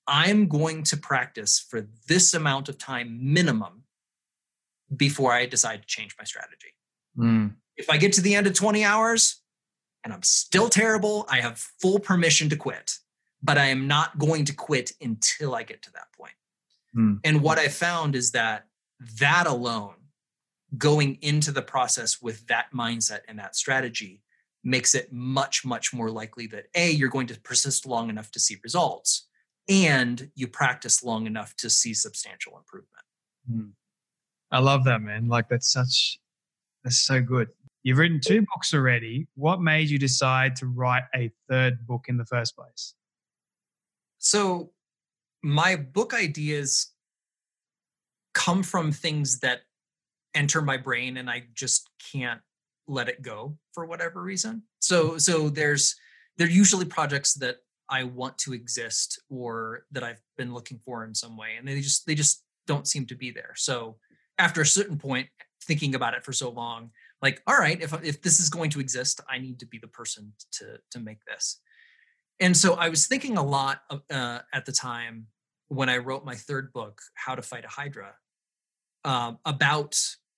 I'm going to practice for this amount of time minimum before I decide to change my strategy. If I get to the end of 20 hours and I'm still terrible, I have full permission to quit, but I am not going to quit until I get to that point. And what I found is that alone, going into the process with that mindset and that strategy, makes it much, much more likely that A, you're going to persist long enough to see results, and you practice long enough to see substantial improvement. I love that, man. Like that's so good. You've written 2 books already. What made you decide to write a 3rd book in the first place? So my book ideas come from things that enter my brain and I just can't let it go for whatever reason. So they're usually projects that I want to exist or that I've been looking for in some way, and they just don't seem to be there. So after a certain point, thinking about it for so long, like, all right, if this is going to exist, I need to be the person to make this. And so I was thinking a lot at the time when I wrote my 3rd book, How to Fight a Hydra, about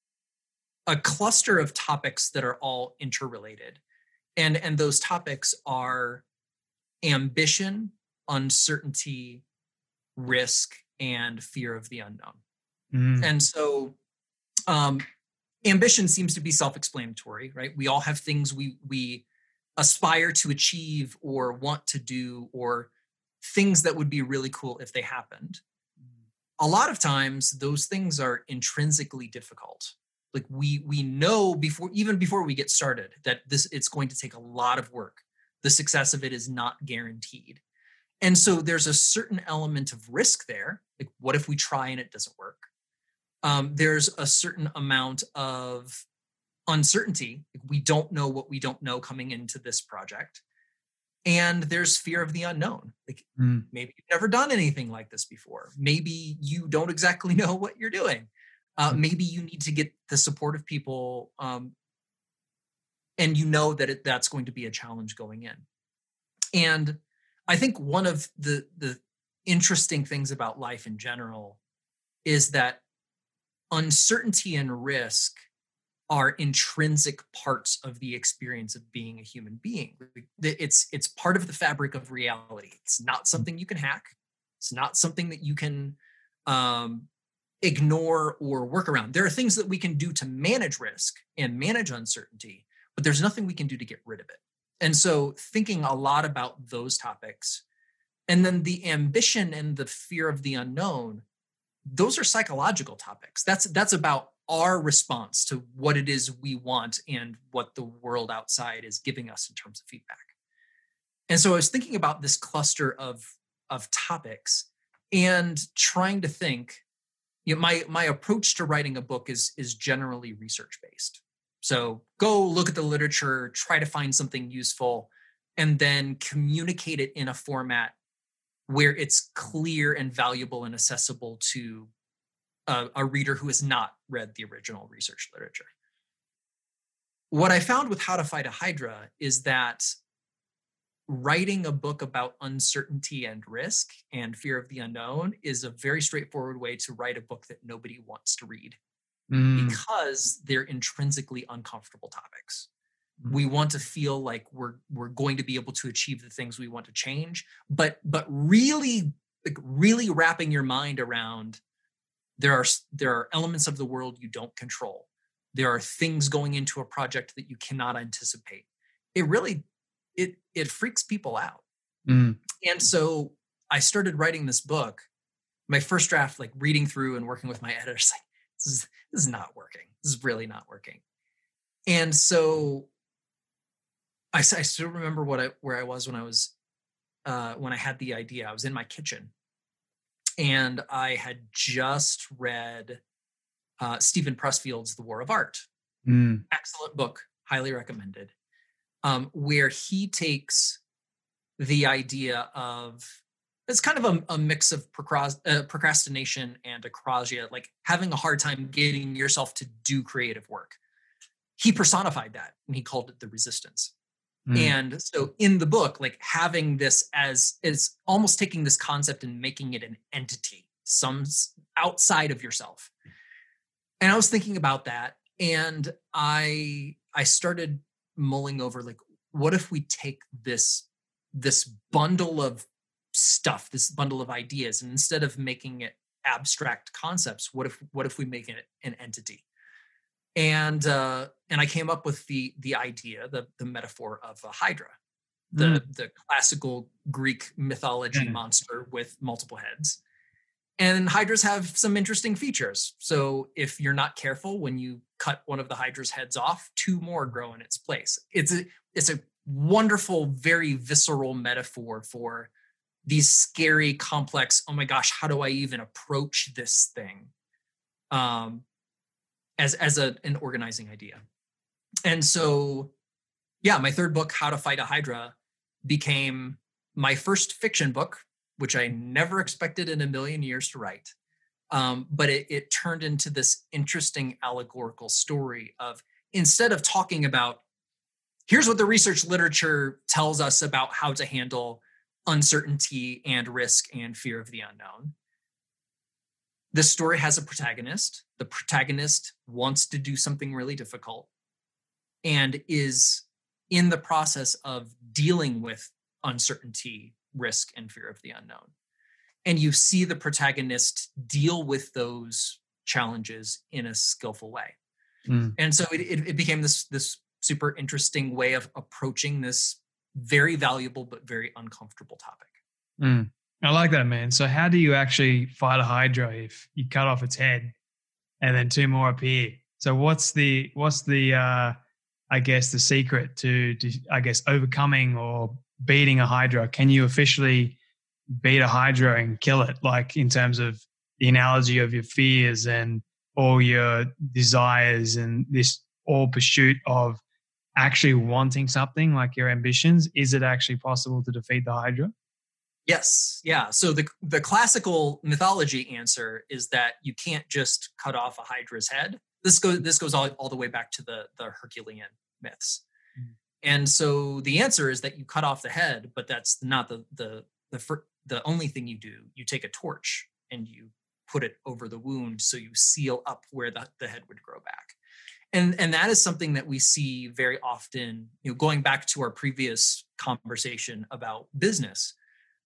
a cluster of topics that are all interrelated. And those topics are ambition, uncertainty, risk, and fear of the unknown. And so ambition seems to be self-explanatory, right? We all have things we aspire to achieve or want to do, or things that would be really cool if they happened. A lot of times those things are intrinsically difficult. Like we know before we get started that it's going to take a lot of work. The success of it is not guaranteed. And so there's a certain element of risk there. Like, what if we try and it doesn't work? There's a certain amount of uncertainty. Like, we don't know what we don't know coming into this project. And there's fear of the unknown. Like maybe you've never done anything like this before. Maybe you don't exactly know what you're doing. Maybe you need to get the support of people, and you know that that's going to be a challenge going in. And I think one of the interesting things about life in general is that uncertainty and risk are intrinsic parts of the experience of being a human being. It's part of the fabric of reality. It's not something you can hack. It's not something that you can ignore or work around. There are things that we can do to manage risk and manage uncertainty, but there's nothing we can do to get rid of it. And so thinking a lot about those topics, and then the ambition and the fear of the unknown, those are psychological topics. That's about our response to what it is we want and what the world outside is giving us in terms of feedback. And so I was thinking about this cluster of topics and trying to think, my approach to writing a book is generally research-based. So go look at the literature, try to find something useful, and then communicate it in a format where it's clear and valuable and accessible to a reader who has not read the original research literature. What I found with How to Fight a Hydra is that writing a book about uncertainty and risk and fear of the unknown is a very straightforward way to write a book that nobody wants to read because they're intrinsically uncomfortable topics. We want to feel like we're going to be able to achieve the things we want to change, but really wrapping your mind around there are elements of the world you don't control. There are things going into a project that you cannot anticipate. It really it freaks people out. And so I started writing this book. My first draft, like reading through and working with my editors, like this is not working. This is really not working. And so I still remember where I was when I had the idea. I was in my kitchen, and I had just read Stephen Pressfield's The War of Art. Excellent book, highly recommended. Where he takes the idea of, it's kind of a mix of procrastination and acrosia, like having a hard time getting yourself to do creative work. He personified that and he called it the resistance. And so in the book, like having this as is almost taking this concept and making it an entity, some outside of yourself. And I was thinking about that, and I started mulling over, like, what if we take this bundle of stuff, this bundle of ideas, and instead of making it abstract concepts, what if we make it an entity? And I came up with the idea, the metaphor of a hydra, the classical Greek mythology monster with multiple heads. And hydras have some interesting features. So if you're not careful, when you cut one of the hydra's heads off, 2 more grow in its place. It's a wonderful, very visceral metaphor for these scary, complex, oh my gosh, how do I even approach this thing? As an organizing idea. And so, yeah, my third book, How to Fight a Hydra, became my first fiction book, which I never expected in a million years to write. But it turned into this interesting allegorical story of, instead of talking about, here's what the research literature tells us about how to handle uncertainty and risk and fear of the unknown, this story has a protagonist. The protagonist wants to do something really difficult and is in the process of dealing with uncertainty, risk, and fear of the unknown. And you see the protagonist deal with those challenges in a skillful way. And so it became this super interesting way of approaching this very valuable but very uncomfortable topic. I like that, man. So how do you actually fight a hydra if you cut off its head and then 2 more appear? So what's the I guess the secret to I guess overcoming or beating a hydra? Can you officially beat a hydra and kill it, like in terms of the analogy of your fears and all your desires and this all pursuit of actually wanting something, like your ambitions? Is it actually possible to defeat the hydra? Yes. Yeah. So the classical mythology answer is that you can't just cut off a hydra's head. This goes all the way back to the Herculean myths. And so the answer is that you cut off the head, but that's not the only thing you do. You take a torch and you put it over the wound, so you seal up where the head would grow back. And that is something that we see very often, going back to our previous conversation about business.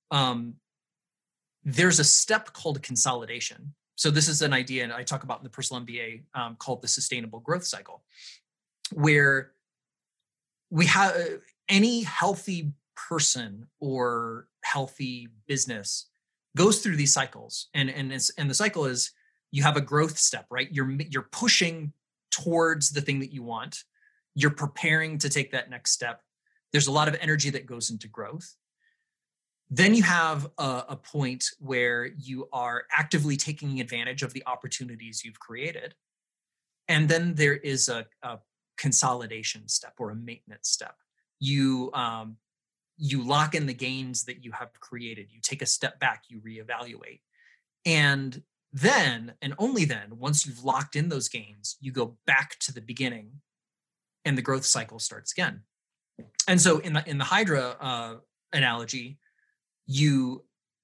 There's a step called consolidation. So this is an idea, and I talk about in the Personal MBA, called the sustainable growth cycle, where we have any healthy person or healthy business goes through these cycles, and the cycle is, you have a growth step, right? You're pushing towards the thing that you want. You're preparing to take that next step. There's a lot of energy that goes into growth. Then you have a point where you are actively taking advantage of the opportunities you've created. And then there is a consolidation step or a maintenance step. You lock in the gains that you have created. You take a step back, you reevaluate. And then, and only then, once you've locked in those gains, you go back to the beginning and the growth cycle starts again. And so in the Hydra analogy, you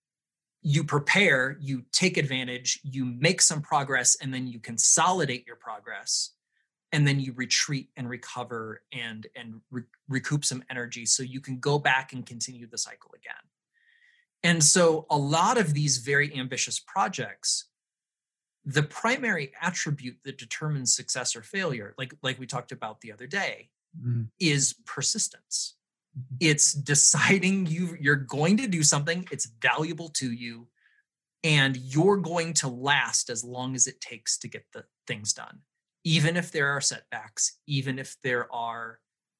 prepare, you take advantage, you make some progress, and then you consolidate your progress, and then you retreat and recover and recoup some energy so you can go back and continue the cycle again. And so a lot of these very ambitious projects, the primary attribute that determines success or failure, like we talked about the other day, is persistence. It's deciding you're going to do something, it's valuable to you, and you're going to last as long as it takes to get the things done. Even if there are setbacks, even if there are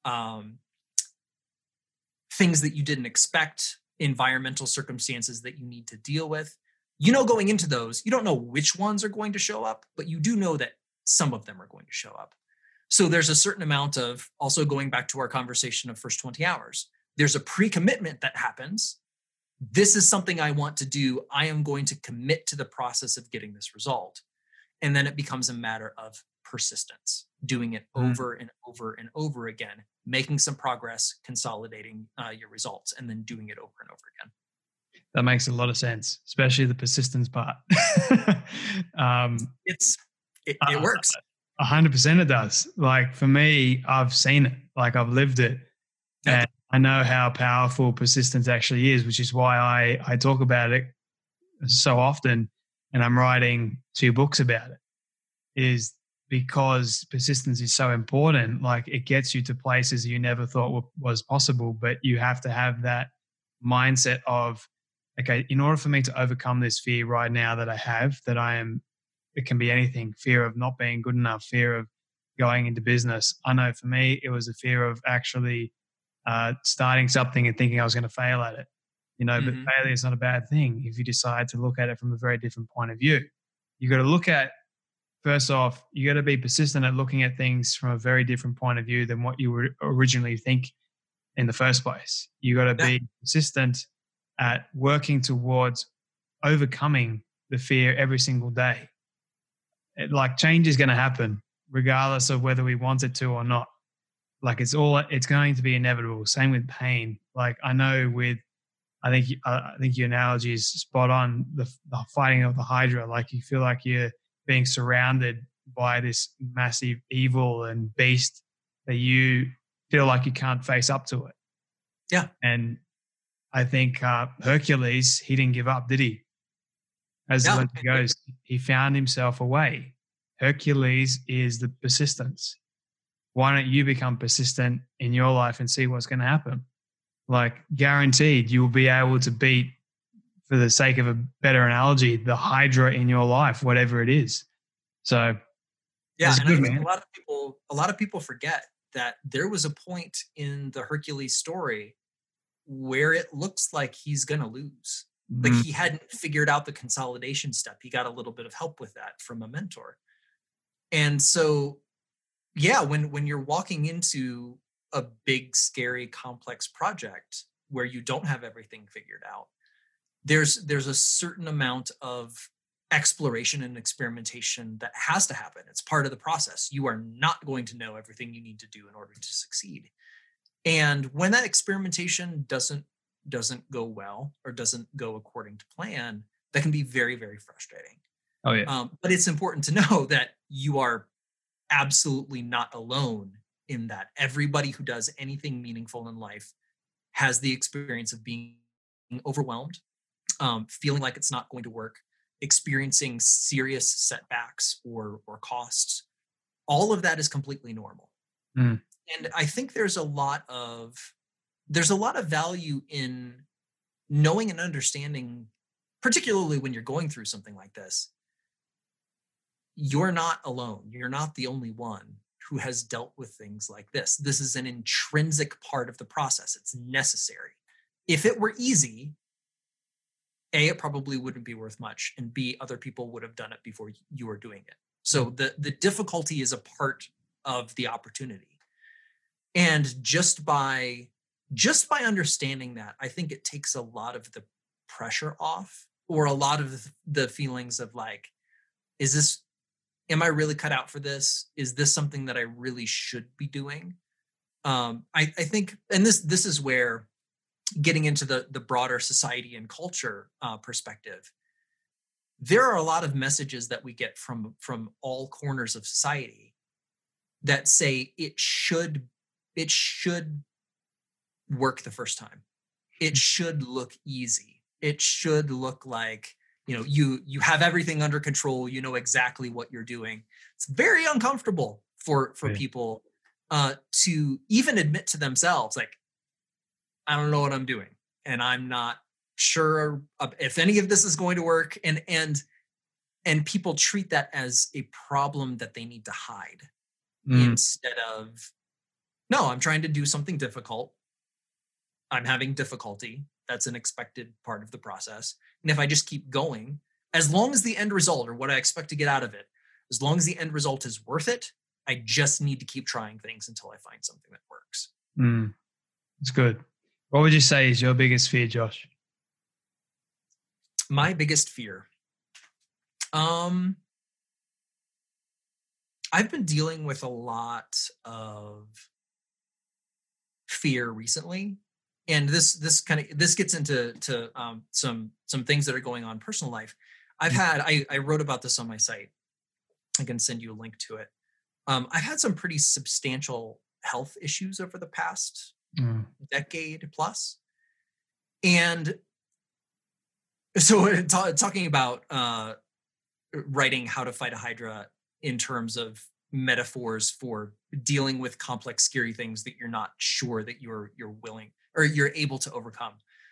things that you didn't expect, environmental circumstances that you need to deal with. Going into those, you don't know which ones are going to show up, but you do know that some of them are going to show up. So there's a certain amount of, also going back to our conversation of first 20 hours, there's a pre-commitment that happens. This is something I want to do. I am going to commit to the process of getting this result. And then it becomes a matter of persistence. doing it over and over and over again, making some progress, consolidating your results, and then doing it over and over again. That makes a lot of sense, especially the persistence part. It works. 100% it does. Like for me, I've seen it, like I've lived it. Yeah. And I know how powerful persistence actually is, which is why I talk about it so often, and I'm writing 2 books about it, is because persistence is so important. Like it gets you to places you never thought was possible, but you have to have that mindset of, okay, in order for me to overcome this fear right now that I have, it can be anything, fear of not being good enough, fear of going into business. I know for me, it was a fear of actually starting something and thinking I was going to fail at it. But failure is not a bad thing if you decide to look at it from a very different point of view. You got to look at, first off, you got to be persistent at looking at things from a very different point of view than what you would originally think in the first place. You got to be persistent at working towards overcoming the fear every single day. Like change is going to happen regardless of whether we want it to or not. Like it's going to be inevitable. Same with pain. Like I know I think your analogy is spot on. The fighting of the Hydra, like you feel like you're being surrounded by this massive evil and beast that you feel like you can't face up to it. Yeah. And I think Hercules, he didn't give up, did he? As the legend goes, he found himself a way. Hercules is the persistence. Why don't you become persistent in your life and see what's going to happen? Like guaranteed, you will be able to beat, for the sake of a better analogy, the Hydra in your life, whatever it is. So, yeah, and good, I think a lot of people forget that there was a point in the Hercules story where it looks like he's going to lose. Like he hadn't figured out the consolidation step. He got a little bit of help with that from a mentor. And so, yeah, when you're walking into a big, scary, complex project where you don't have everything figured out, there's a certain amount of exploration and experimentation that has to happen. It's part of the process. You are not going to know everything you need to do in order to succeed. And when that experimentation doesn't go well or doesn't go according to plan, that can be very, very frustrating. Oh yeah. But it's important to know that you are absolutely not alone in that. Everybody who does anything meaningful in life has the experience of being overwhelmed, feeling like it's not going to work, experiencing serious setbacks or costs. All of that is completely normal. And I think there's a lot of value in knowing and understanding, particularly when you're going through something like this, you're not alone. You're not the only one who has dealt with things like this. This is an intrinsic part of the process. It's necessary. If it were easy, A, it probably wouldn't be worth much, and B, other people would have done it before you were doing it. So the difficulty is a part of the opportunity. And just by understanding that, I think it takes a lot of the pressure off, or a lot of the feelings of like, am I really cut out for this? Is this something that I really should be doing? I think, and this is where getting into the broader society and culture perspective, there are a lot of messages that we get from all corners of society that say it should work the first time. It should look easy. It should look like, you have everything under control. You know exactly what you're doing. It's very uncomfortable for people to even admit to themselves, like, I don't know what I'm doing, and I'm not sure if any of this is going to work. And people treat that as a problem that they need to hide instead of, no, I'm trying to do something difficult. I'm having difficulty. That's an expected part of the process. And if I just keep going, as long as the end result, or what I expect to get out of it, as long as the end result is worth it, I just need to keep trying things until I find something that works. That's good. What would you say is your biggest fear, Josh? My biggest fear. I I've been dealing with a lot of fear recently, and this gets into some things that are going on in personal life. I wrote about this on my site. I can send you a link to it. I've had some pretty substantial health issues over the past decade plus, and so talking about writing How to Fight a Hydra in terms of metaphors for dealing with complex, scary things that you're not sure that you're willing or you're able to overcome.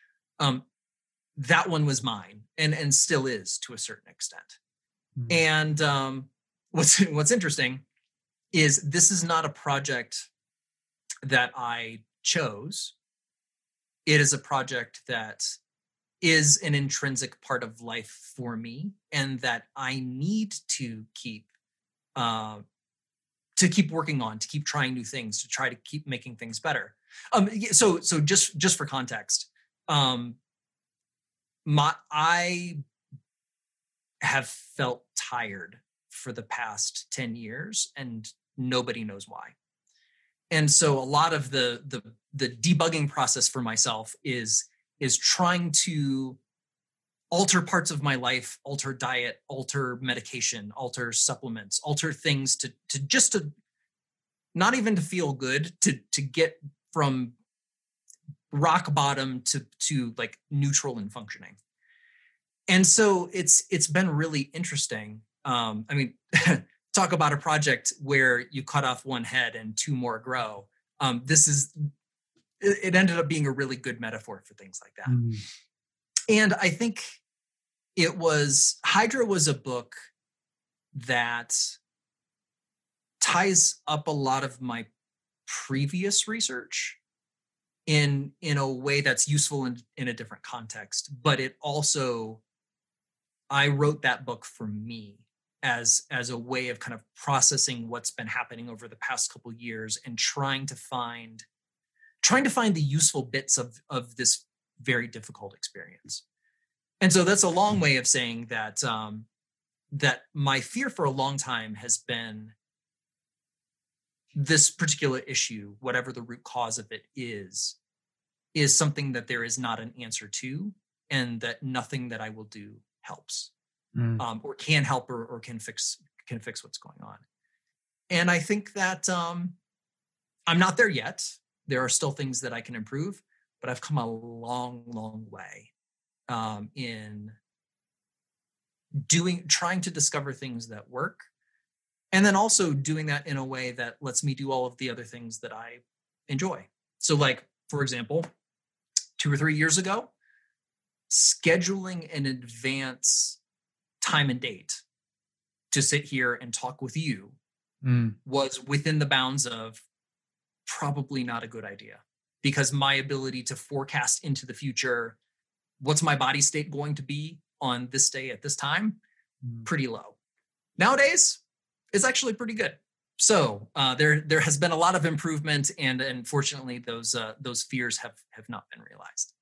That one was mine, and still is to a certain extent. And what's interesting is this is not a project that I chose. It is a project that is an intrinsic part of life for me, and that I need to keep working on, to keep trying new things, to try to keep making things better. So just for context, I have felt tired for the past 10 years, and nobody knows why. And so a lot of the debugging process for myself is trying to alter parts of my life, alter diet, alter medication, alter supplements, alter things to not even to feel good, to get from rock bottom to like neutral and functioning. And so it's been really interesting. I mean, talk about a project where you cut off one head and two more grow. It ended up being a really good metaphor for things like that. And I think Hydra was a book that ties up a lot of my previous research in a way that's useful in a different context. But it also, I wrote that book for me as a way of kind of processing what's been happening over the past couple of years and trying to find the useful bits of this very difficult experience. And so that's a long way of saying that that my fear for a long time has been this particular issue, whatever the root cause of it is something that there is not an answer to, and that nothing that I will do helps, or can help, or can fix what's going on. And I think that I'm not there yet. There are still things that I can improve, but I've come a long, long way in trying to discover things that work, and then also doing that in a way that lets me do all of the other things that I enjoy. So, like, for example, 2 or 3 years ago, scheduling an advance time and date to sit here and talk with you was within the bounds of probably not a good idea, because my ability to forecast into the future, what's my body state going to be on this day at this time, pretty low. Nowadays, it's actually pretty good. So there has been a lot of improvement, and unfortunately, those fears have not been realized.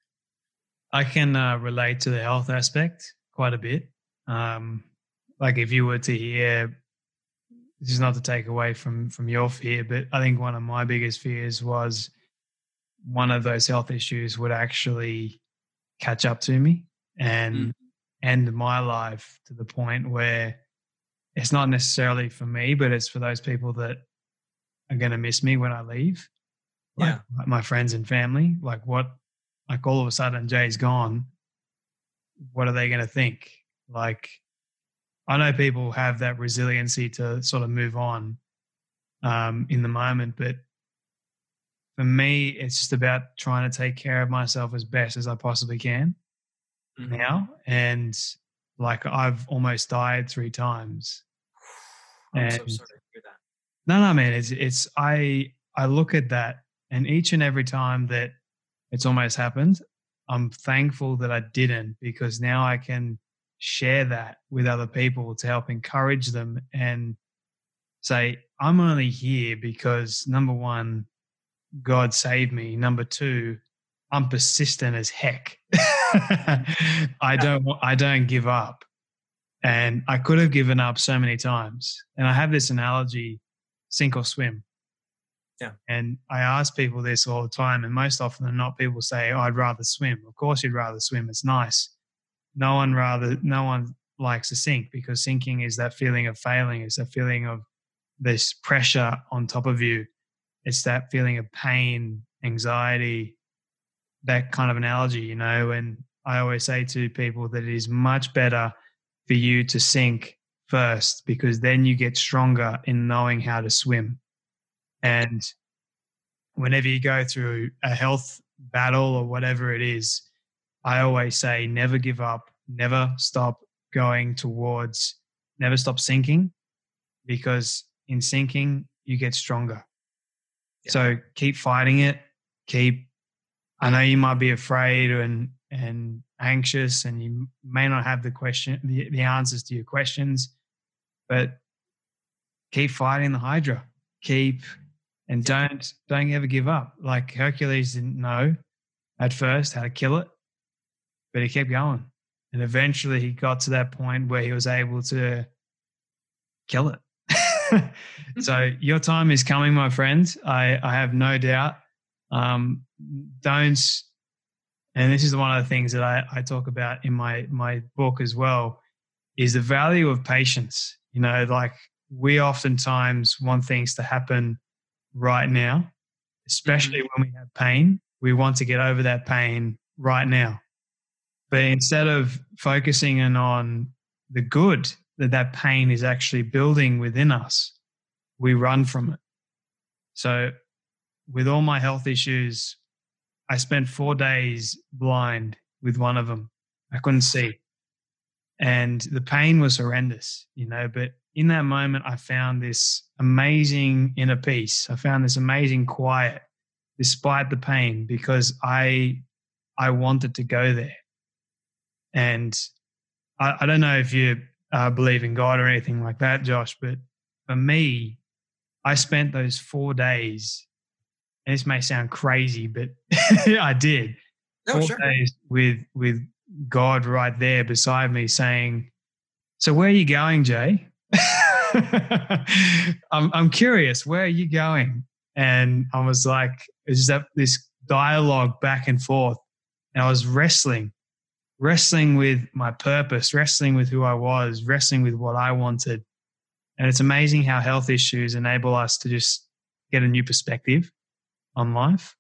I can relate to the health aspect quite a bit. Like, if you were to hear, this is not to take away from your fear, but I think one of my biggest fears was one of those health issues would actually catch up to me and end my life, to the point where it's not necessarily for me, but it's for those people that are going to miss me when I leave. Like my friends and family. Like, all of a sudden Jay's gone. What are they going to think? Like, I know people have that resiliency to sort of move on in the moment, but for me, it's just about trying to take care of myself as best as I possibly can now. And like, I've almost died 3 times. I'm so sorry to hear that. No, man. I look at that, and each and every time that it's almost happened, I'm thankful that I didn't, because now I can share that with other people to help encourage them and say, I'm only here because, number 1, God saved me. Number 2, I'm persistent as heck. I don't give up. And I could have given up so many times. And I have this analogy, sink or swim. Yeah. And I ask people this all the time. And most often than not, people say, oh, I'd rather swim. Of course you'd rather swim. It's nice. No one likes to sink, because sinking is that feeling of failing. It's that feeling of this pressure on top of you. It's that feeling of pain, anxiety, that kind of analogy, And I always say to people that it is much better for you to sink first, because then you get stronger in knowing how to swim. And whenever you go through a health battle or whatever it is, I always say never give up, never stop never stop sinking, because in sinking, you get stronger. Yeah. So keep fighting it. I know you might be afraid and anxious, and you may not have the answers to your questions, but keep fighting the Hydra. Don't ever give up. Like Hercules didn't know at first how to kill it, but he kept going. And eventually he got to that point where he was able to kill it. So your time is coming, my friend. I have no doubt. And this is one of the things that I talk about in my book as well, is the value of patience. Like we oftentimes want things to happen right now, especially when we have pain. We want to get over that pain right now. But instead of focusing on the good that pain is actually building within us, we run from it. So with all my health issues, I spent 4 days blind with one of them. I couldn't see. And the pain was horrendous, but in that moment, I found this amazing inner peace. I found this amazing quiet despite the pain, because I wanted to go there. And I don't know if you believe in God or anything like that, Josh, but for me, I spent those 4 days, and this may sound crazy, but I did. No, 4 days with God right there beside me saying, so where are you going, Jay? I'm curious, where are you going? And I was like, it's just this dialogue back and forth. And I was wrestling with my purpose, wrestling with who I was, wrestling with what I wanted. And it's amazing how health issues enable us to just get a new perspective on life.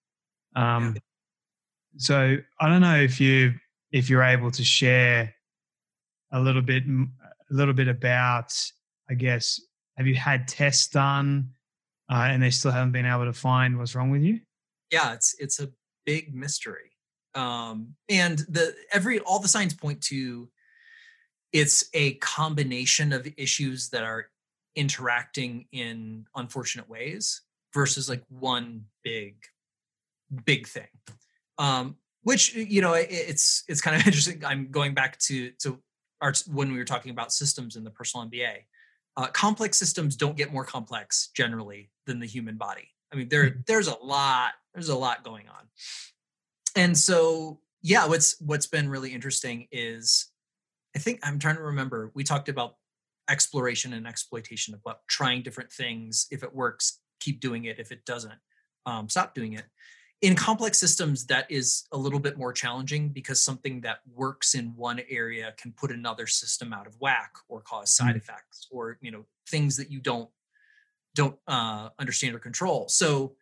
So I don't know if you're able to share a little bit about, I guess, have you had tests done and they still haven't been able to find what's wrong with you? Yeah, it's a big mystery. And all the signs point to it's a combination of issues that are interacting in unfortunate ways versus like one big thing. Which, it's kind of interesting. I'm going back to when we were talking about systems in the personal MBA. Complex systems don't get more complex generally than the human body. I mean, there's a lot going on. And so, yeah, what's been really interesting is, I think I'm trying to remember, we talked about exploration and exploitation, about trying different things. If it works, keep doing it. If it doesn't, stop doing it. In complex systems, that is a little bit more challenging, because something that works in one area can put another system out of whack or cause side effects, or things that you don't understand or control. So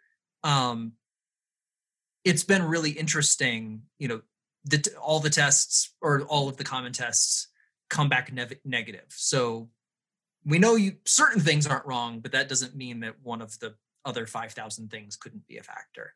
it's been really interesting. All the tests, or all of the common tests, come back negative. So we know certain things aren't wrong, but that doesn't mean that one of the other 5,000 things couldn't be a factor.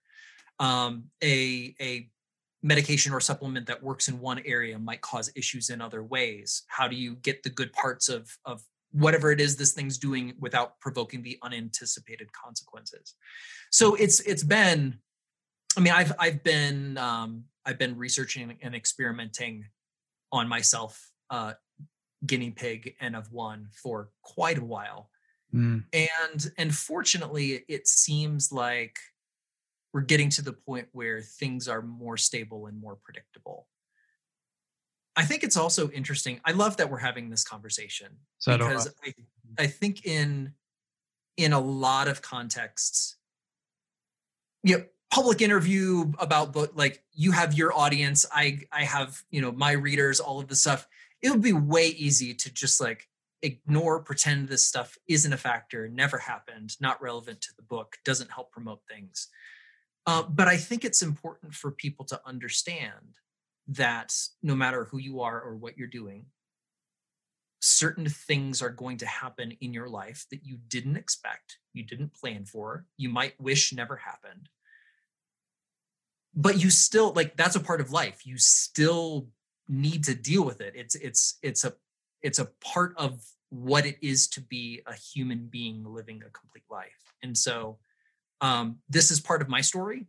A medication or supplement that works in one area might cause issues in other ways. How do you get the good parts of whatever it is this thing's doing without provoking the unanticipated consequences? So it's been, I mean, I've been researching and experimenting on myself, guinea pig N of 1, for quite a while. And fortunately, it seems like we're getting to the point where things are more stable and more predictable. I think it's also interesting. I love that we're having this conversation So because I think in a lot of contexts, public interview about book, like you have your audience, I have, my readers, all of the stuff. It would be way easy to just like ignore, pretend this stuff isn't a factor, never happened, not relevant to the book, doesn't help promote things. But I think it's important for people to understand that no matter who you are or what you're doing, certain things are going to happen in your life that you didn't expect, you didn't plan for, you might wish never happened. But you still, like, that's a part of life. You still need to deal with it. It's a part of what it is to be a human being living a complete life. And so this is part of my story.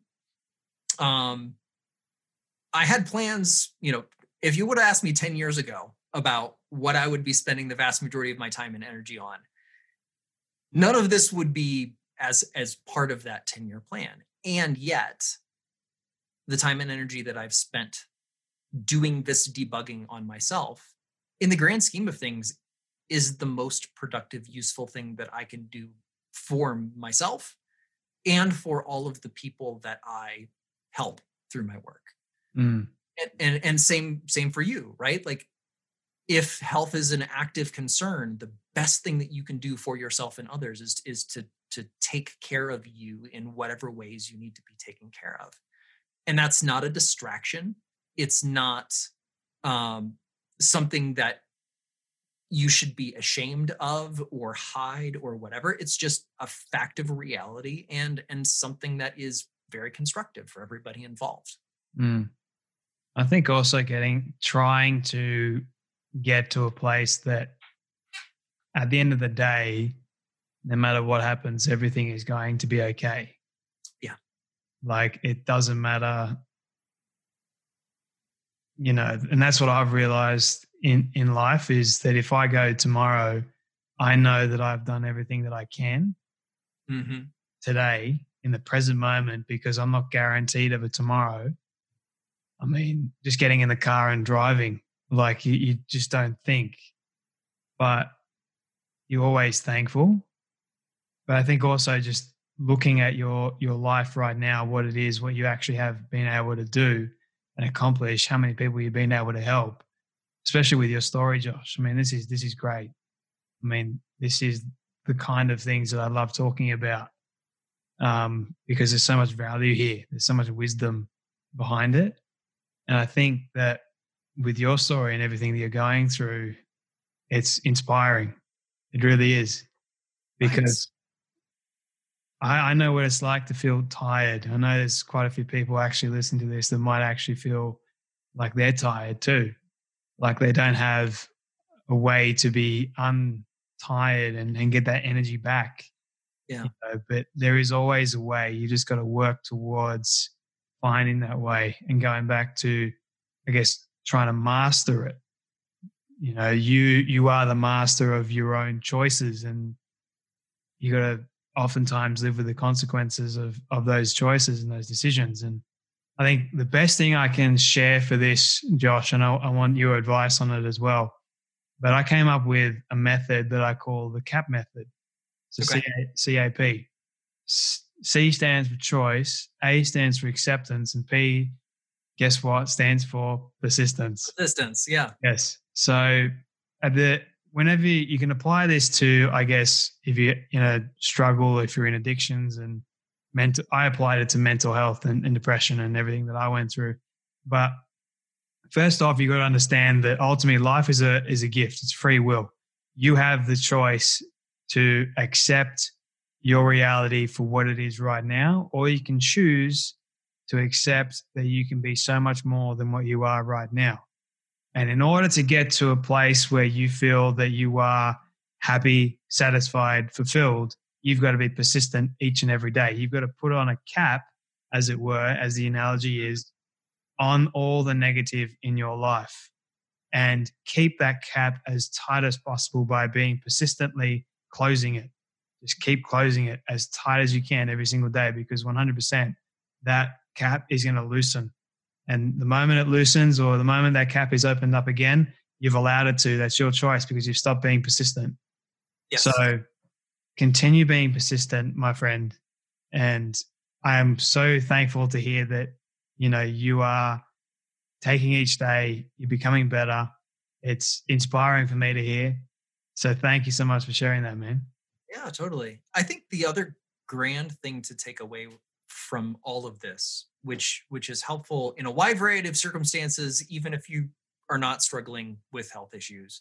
I had plans, if you would have asked me 10 years ago about what I would be spending the vast majority of my time and energy on, none of this would be as part of that 10-year plan. And yet, the time and energy that I've spent doing this debugging on myself, in the grand scheme of things, is the most productive, useful thing that I can do for myself and for all of the people that I help through my work. And same for you, right? Like, if health is an active concern, the best thing that you can do for yourself and others is to take care of you in whatever ways you need to be taken care of. And that's not a distraction. It's not something that you should be ashamed of or hide or whatever. It's just a fact of reality and something that is very constructive for everybody involved. I think also trying to get to a place that at the end of the day, no matter what happens, everything is going to be okay. Yeah. Like, it doesn't matter, and that's what I've realized in life is that if I go tomorrow, I know that I've done everything that I can today in the present moment, because I'm not guaranteed of a tomorrow. I mean, just getting in the car and driving, like you just don't think, but you're always thankful. But I think also just looking at your life right now, what it is, what you actually have been able to do and accomplish, how many people you've been able to help, especially with your story, Josh. I mean, this is great. I mean, this is the kind of things that I love talking about because there's so much value here. There's so much wisdom behind it. And I think that with your story and everything that you're going through, it's inspiring. It really is. Because I know what it's like to feel tired. I know there's quite a few people actually listening to this that might actually feel like they're tired too. Like they don't have a way to be untired and get that energy back. Yeah. But there is always a way. You just got to work towards finding that way and going back to, I guess, trying to master it. You are the master of your own choices, and you got to oftentimes live with the consequences of those choices and those decisions. And I think the best thing I can share for this, Josh, and I want your advice on it as well, but I came up with a method that I call the CAP method. So CAP. C stands for choice, A stands for acceptance, and P, guess what, stands for persistence. Persistence, yeah. Yes. So whenever you can apply this to, I guess, if you struggle, if you're in addictions and I applied it to mental health and depression and everything that I went through. But first off, you got to understand that ultimately life is a gift. It's free will. You have the choice to accept your reality for what it is right now, or you can choose to accept that you can be so much more than what you are right now. And in order to get to a place where you feel that you are happy, satisfied, fulfilled, you've got to be persistent each and every day. You've got to put on a cap, as it were, as the analogy is, on all the negative in your life and keep that cap as tight as possible by being persistently closing it. Just keep closing it as tight as you can every single day, because 100% that cap is going to loosen And the moment it loosens or the moment that cap is opened up again, you've allowed it to. That's your choice because you've stopped being persistent. Yes. So continue being persistent, my friend. And I am so thankful to hear that, you are taking each day, you're becoming better. It's inspiring for me to hear. So thank you so much for sharing that, man. Yeah, totally. I think the other grand thing to take away from all of this, which is helpful in a wide variety of circumstances, even if you are not struggling with health issues,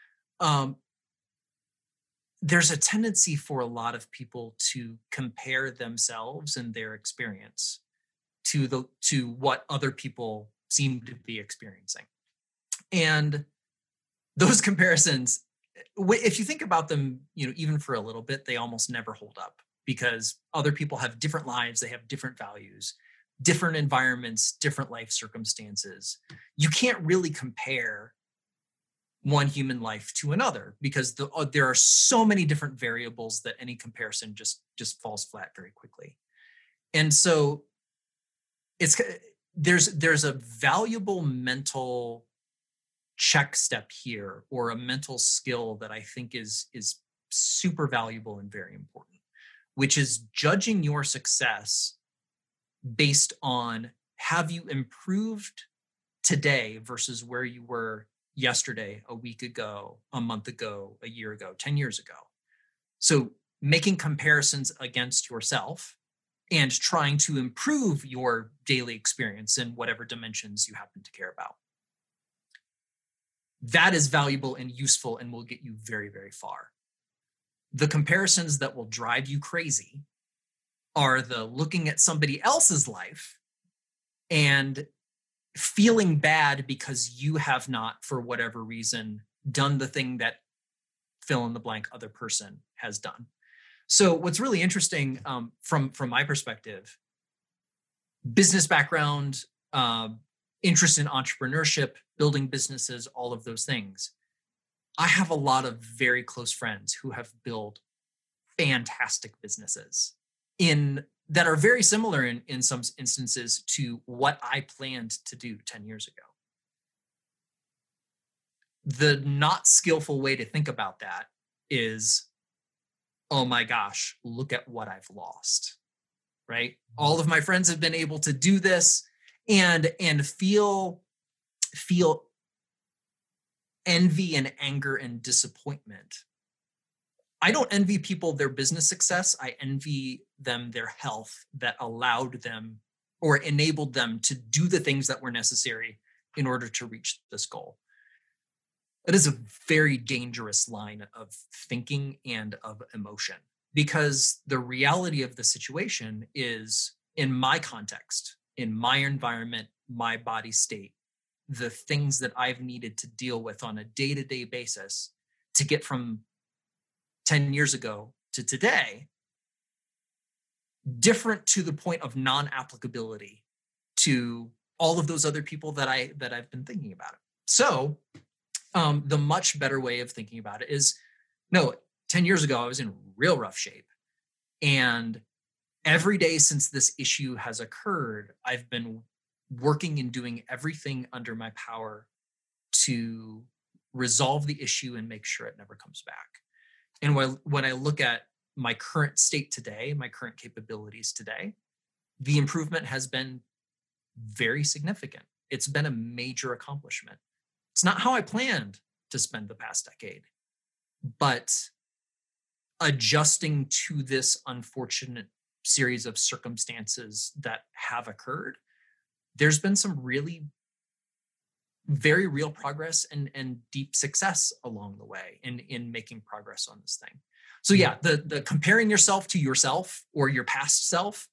there's a tendency for a lot of people to compare themselves and their experience to what other people seem to be experiencing. And those comparisons, if you think about them, even for a little bit, they almost never hold up because other people have different lives, they have different values, different environments, different life circumstances. You can't really compare one human life to another because there are so many different variables that any comparison just falls flat very quickly. And so there's a valuable mental check step here, or a mental skill that I think is super valuable and very important, which is judging your success based on, have you improved today versus where you were yesterday, a week ago, a month ago, a year ago, 10 years ago. So making comparisons against yourself and trying to improve your daily experience in whatever dimensions you happen to care about. That is valuable and useful and will get you very, very far. The comparisons that will drive you crazy are the looking at somebody else's life and feeling bad because you have not, for whatever reason, done the thing that fill in the blank other person has done. So what's really interesting from my perspective, business background, interest in entrepreneurship, building businesses, all of those things. I have a lot of very close friends who have built fantastic businesses that are very similar in some instances to what I planned to do 10 years ago. The not skillful way to think about that is, oh my gosh, look at what I've lost, right? All of my friends have been able to do this and feel envy and anger and disappointment. I don't envy people their business success. I envy them their health that allowed them or enabled them to do the things that were necessary in order to reach this goal. It is a very dangerous line of thinking and of emotion, because the reality of the situation is, in my context, in my environment, my body state, the things that I've needed to deal with on a day-to-day basis to get from 10 years ago to today, different to the point of non-applicability to all of those other people that I've been thinking about it. So the much better way of thinking about it is, no, 10 years ago, I was in real rough shape. And every day since this issue has occurred, I've been working and doing everything under my power to resolve the issue and make sure it never comes back. And when I look at my current state today, my current capabilities today, the improvement has been very significant. It's been a major accomplishment. It's not how I planned to spend the past decade, but adjusting to this unfortunate series of circumstances that have occurred, there's been some really very real progress and deep success along the way in making progress on this thing. So yeah, the comparing yourself to yourself or your past self,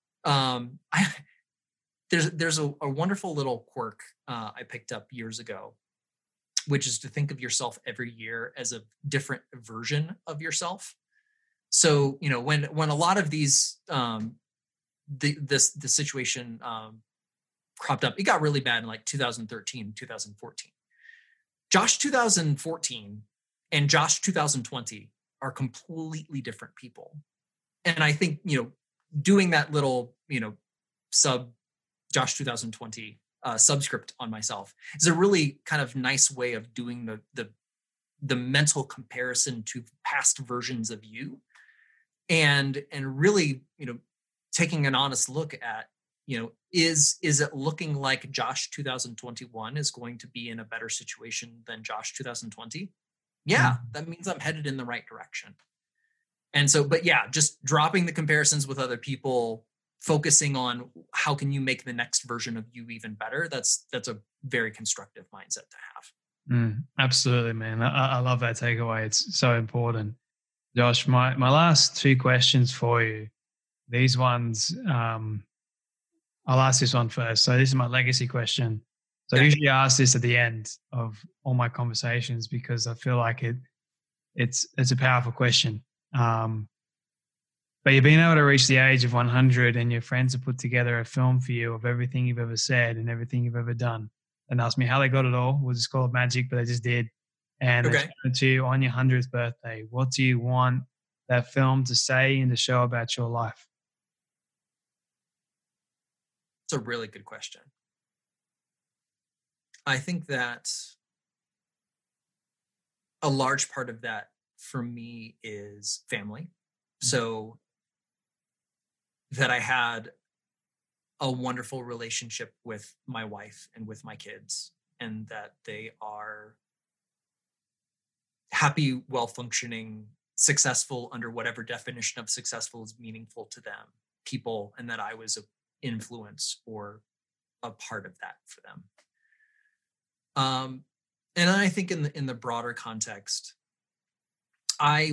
there's a wonderful little quirk I picked up years ago, which is to think of yourself every year as a different version of yourself. So, when a lot of these, the situation cropped up, it got really bad in like 2013, 2014. Josh 2014 and Josh 2020 are completely different people. And I think, doing that little, sub Josh 2020 subscript on myself. It's a really kind of nice way of doing the mental comparison to past versions of you, and really, taking an honest look at, is it looking like Josh 2021 is going to be in a better situation than Josh 2020? Yeah, that means I'm headed in the right direction. And so, but yeah, just dropping the comparisons with other people, focusing on how can you make the next version of you even better. That's a very constructive mindset to have. Absolutely, man. I love that takeaway. It's so important. Josh, my last two questions for you. These ones, I'll ask this one first. So this is my legacy question. So I usually ask this at the end of all my conversations because I feel like it's a powerful question. But you've been able to reach the age of 100 and your friends have put together a film for you of everything you've ever said and everything you've ever done. And ask me how they got it all. We'll just call it magic, but they just did. And they showed it to you on your 100th birthday. What do you want that film to say and to show about your life? It's a really good question. I think that a large part of that for me is family. So that I had a wonderful relationship with my wife and with my kids, and that they are happy, well-functioning, successful under whatever definition of successful is meaningful to them, people, and that I was an influence or a part of that for them. And I think in the broader context, I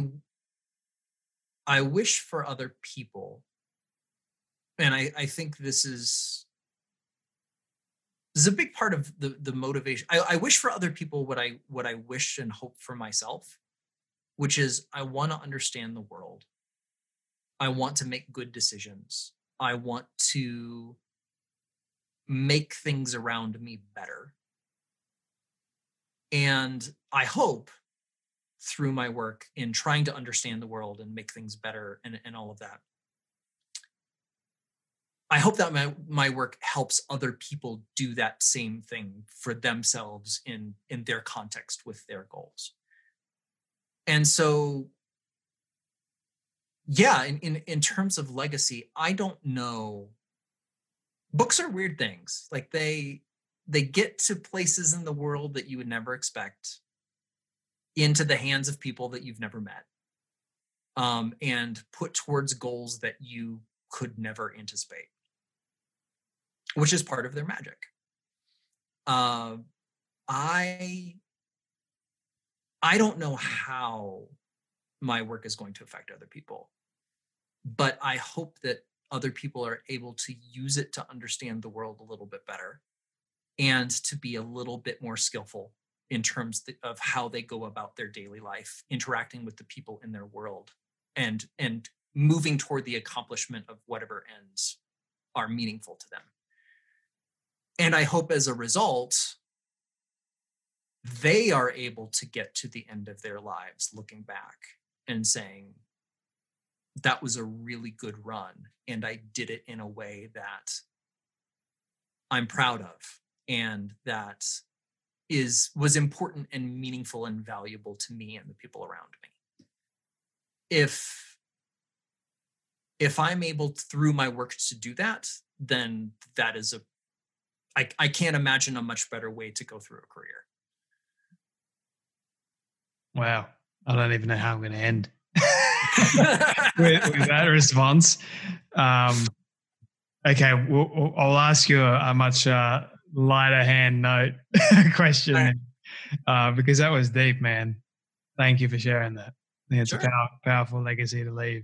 wish for other people, and I think this is a big part of the motivation. I wish for other people what I wish and hope for myself, which is I want to understand the world. I want to make good decisions. I want to make things around me better. And I hope through my work in trying to understand the world and make things better and all of that, I hope that my work helps other people do that same thing for themselves in their context with their goals. And so, yeah, in terms of legacy, I don't know. Books are weird things. Like they get to places in the world that you would never expect, into the hands of people that you've never met, and put towards goals that you could never anticipate, which is part of their magic. I don't know how my work is going to affect other people, but I hope that other people are able to use it to understand the world a little bit better and to be a little bit more skillful in terms of how they go about their daily life, interacting with the people in their world, and moving toward the accomplishment of whatever ends are meaningful to them. And I hope as a result, they are able to get to the end of their lives looking back and saying, that was a really good run, and I did it in a way that I'm proud of, and that was important and meaningful and valuable to me and the people around me. If I'm able through my work to do that, then that is I can't imagine a much better way to go through a career. Wow. I don't even know how I'm going to end with that response. Okay. I'll ask you a much lighter hand note question, because that was deep, man. Thank you for sharing that. I think it's a powerful legacy to leave.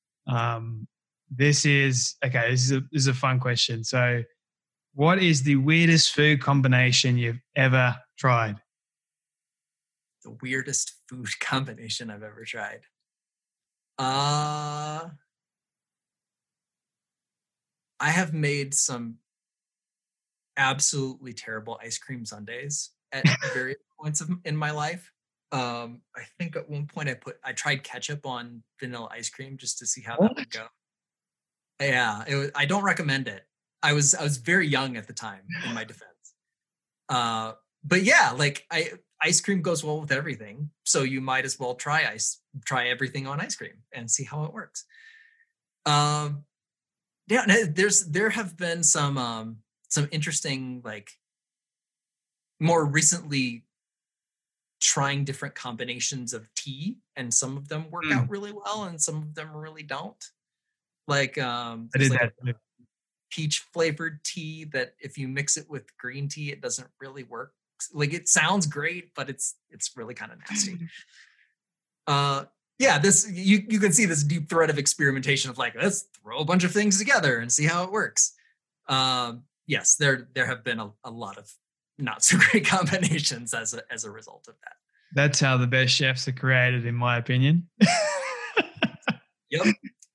This is a fun question. So what is the weirdest food combination you've ever tried? The weirdest food combination I've ever tried. I have made some absolutely terrible ice cream sundaes at various points in my life. I think at one point I tried ketchup on vanilla ice cream just to see how that would go. Yeah, I don't recommend it. I was very young at the time, in my defense. But yeah, like ice cream goes well with everything. So you might as well try everything on ice cream and see how it works. Yeah, there have been some interesting, like, more recently trying different combinations of tea, and some of them work out really well and some of them really don't. Like I did like that too. peach flavored tea that if you mix it with green tea, it doesn't really work. Like, it sounds great, but it's really kind of nasty. Yeah, this you can see this deep thread of experimentation of, like, let's throw a bunch of things together and see how it works. Yes, there have been a lot of not so great combinations as a result of that. That's how the best chefs are created, in my opinion. Yep.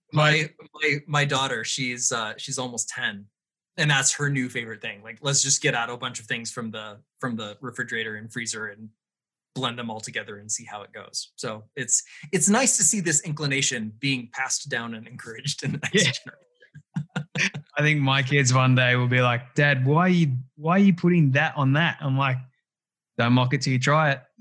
My daughter, she's almost 10, and that's her new favorite thing. Like, let's just get out a bunch of things from the refrigerator and freezer and blend them all together and see how it goes. So it's nice to see this inclination being passed down and encouraged in the next generation. I think my kids one day will be like, "Dad, why are you putting that on that?" I'm like, "Don't mock it till you try it."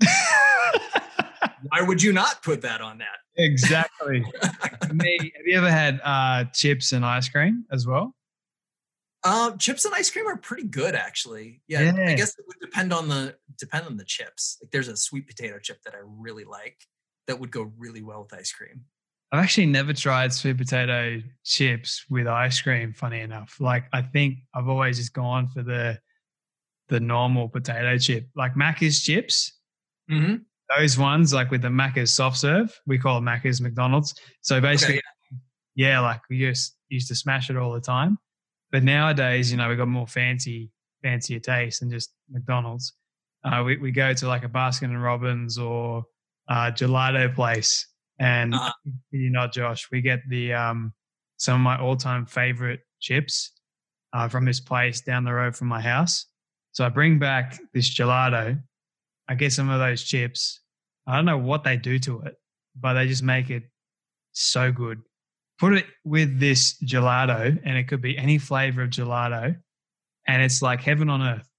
Why would you not put that on that? Exactly. For me, have you ever had chips and ice cream as well? Chips and ice cream are pretty good, actually. Yeah, I guess it would depend on the chips. Like, there's a sweet potato chip that I really like that would go really well with ice cream. I've actually never tried sweet potato chips with ice cream, funny enough. Like, I think I've always just gone for the normal potato chip, like Macca's chips. Mm-hmm. Those ones, like with the Macca's soft serve, we call it Macca's McDonald's. So basically, yeah, like we used to smash it all the time. But nowadays, we've got more fancier taste than just McDonald's. We go to like a Baskin and Robbins or gelato place, and Josh, we get the some of my all-time favorite chips from this place down the road from my house. So I bring back this gelato. I get some of those chips. I don't know what they do to it, but they just make it so good. Put it with this gelato, and it could be any flavor of gelato, and it's like heaven on earth.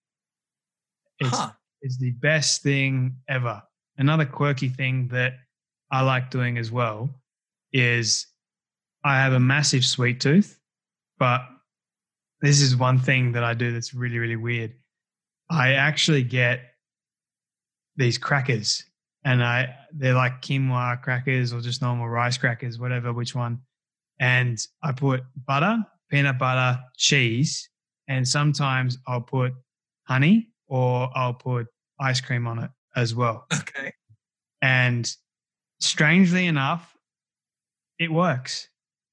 It's the best thing ever. Another quirky thing that I like doing as well is I have a massive sweet tooth, but this is one thing that I do that's really, really weird. I actually get these crackers, and they're like quinoa crackers or just normal rice crackers, whatever, which one. And I put butter, peanut butter, cheese, and sometimes I'll put honey or I'll put ice cream on it as well. Okay. And strangely enough, it works.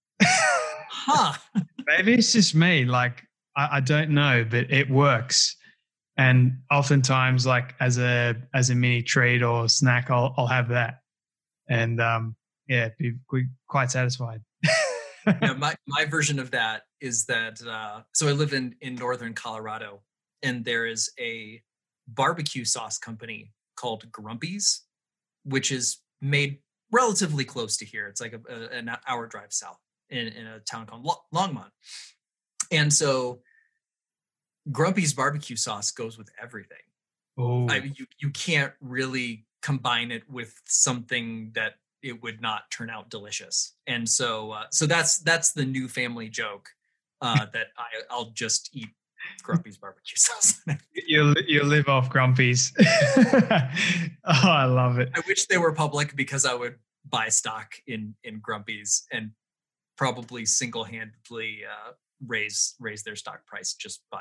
Maybe it's just me. Like, I don't know, but it works. And oftentimes, like as a mini treat or snack, I'll have that, and be quite satisfied. Yeah, my version of that is that so I live in northern Colorado, and there is a barbecue sauce company called Grumpy's, which is made relatively close to here. It's like an hour drive south in a town called Longmont. And so Grumpy's barbecue sauce goes with everything. Oh, you can't really combine it with something that it would not turn out delicious. And so that's the new family joke that I'll just eat Grumpy's barbecue sauce. You live off Grumpy's. Oh, I love it. I wish they were public, because I would buy stock in Grumpy's and probably single-handedly raise their stock price just by.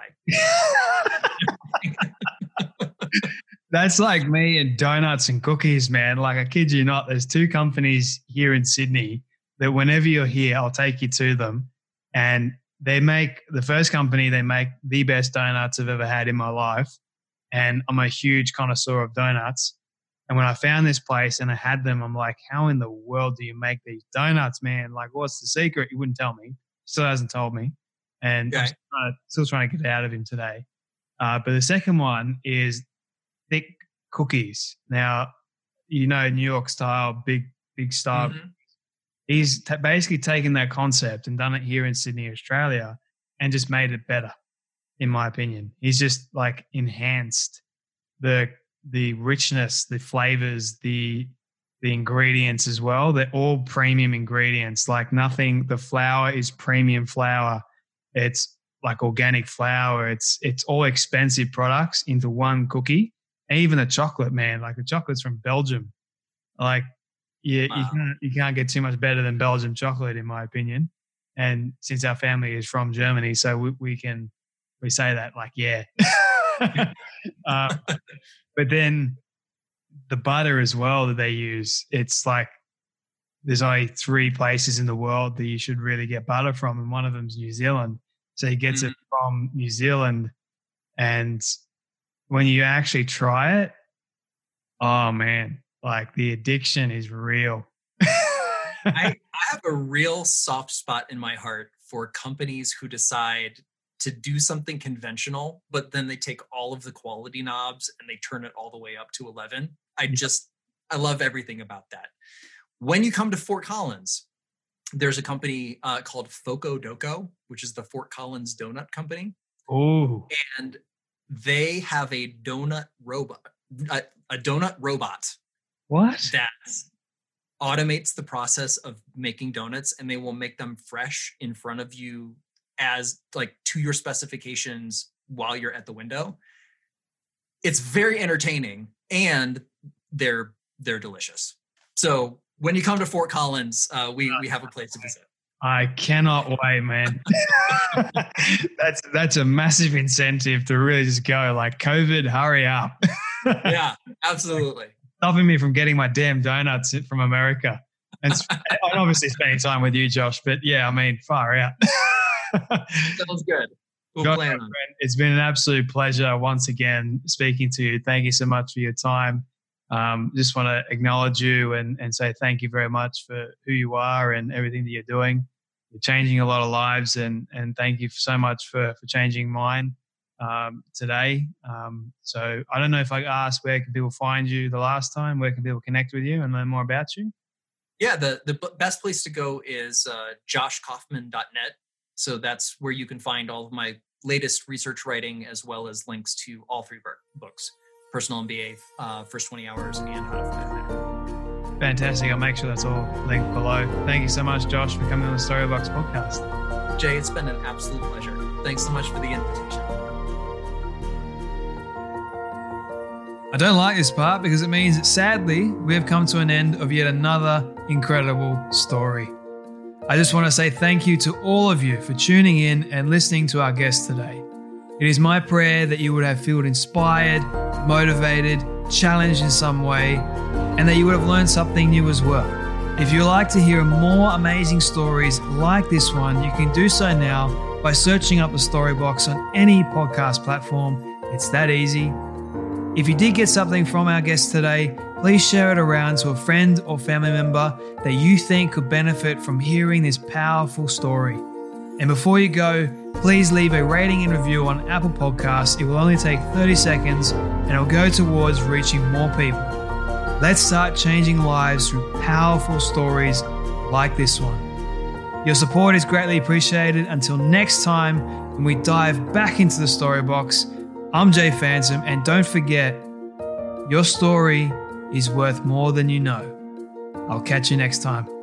That's like me and donuts and cookies, man. Like, I kid you not, there's two companies here in Sydney that whenever you're here, I'll take you to them. And the first company, they make the best donuts I've ever had in my life. And I'm a huge connoisseur of donuts. And when I found this place and I had them, I'm like, how in the world do you make these donuts, man? Like, what's the secret? He wouldn't tell me. Still hasn't told me. And okay. I'm still trying to get it out of him today. But the second one is thick cookies. Now, New York style, big style. Mm-hmm. He's basically taken that concept and done it here in Sydney, Australia, and just made it better. in my opinion. He's just like enhanced the richness, the flavors, the ingredients as well. They're all premium ingredients. Like nothing, the flour is premium flour. It's like organic flour. It's all expensive products into one cookie. And even the chocolate, man, like the chocolate's from Belgium. Like you can't get too much better than Belgium chocolate, in my opinion. And since our family is from Germany, so we say that like, yeah. But then the butter as well that they use, it's like there's only 3 places in the world that you should really get butter from, and one of them's New Zealand. So he gets it from New Zealand, and when you actually try it, oh man, like the addiction is real. I have a real soft spot in my heart for companies who decide to do something conventional, but then they take all of the quality knobs and they turn it all the way up to 11. I love everything about that. When you come to Fort Collins, there's a company called Foco Doco, which is the Fort Collins Donut Company. Oh, and they have a donut robot. What? That automates the process of making donuts, and they will make them fresh in front of you as like to your specifications while you're at the window. It's very entertaining, and they're delicious. So when you come to Fort Collins, we have a place to visit. I cannot wait, man. That's a massive incentive to really just go like, COVID, hurry up. Yeah, absolutely. Stopping me from getting my damn donuts from America. And obviously spending time with you, Josh, but yeah, I mean, far out. Sounds good. Josh, my friend, it's been an absolute pleasure once again speaking to you. Thank you so much for your time. Just want to acknowledge you and say thank you very much for who you are and everything that you're doing. You're changing a lot of lives, and thank you so much for changing mine today. So I don't know if I asked, where can people find you the last time? Where can people connect with you and learn more about you? Yeah, the best place to go is joshkaufman.net. So that's where you can find all of my latest research writing, as well as links to all 3 books: Personal MBA, First 20 Hours, and How to Fire Better. Fantastic. I'll make sure that's all linked below. Thank you so much, Josh, for coming on the Storybox podcast. Jay, it's been an absolute pleasure. Thanks so much for the invitation. I don't like this part because it means that sadly we have come to an end of yet another incredible story. I just want to say thank you to all of you for tuning in and listening to our guest today. It is my prayer that you would have felt inspired, motivated, challenged in some way, and that you would have learned something new as well. If you'd like to hear more amazing stories like this one, you can do so now by searching up the Storybox on any podcast platform. It's that easy. If you did get something from our guest today, please share it around to a friend or family member that you think could benefit from hearing this powerful story. And before you go, please leave a rating and review on Apple Podcasts. It will only take 30 seconds and it'll go towards reaching more people. Let's start changing lives through powerful stories like this one. Your support is greatly appreciated. Until next time, when we dive back into the Storybox, I'm Jay Phantom, and don't forget, your story is worth more than you know. I'll catch you next time.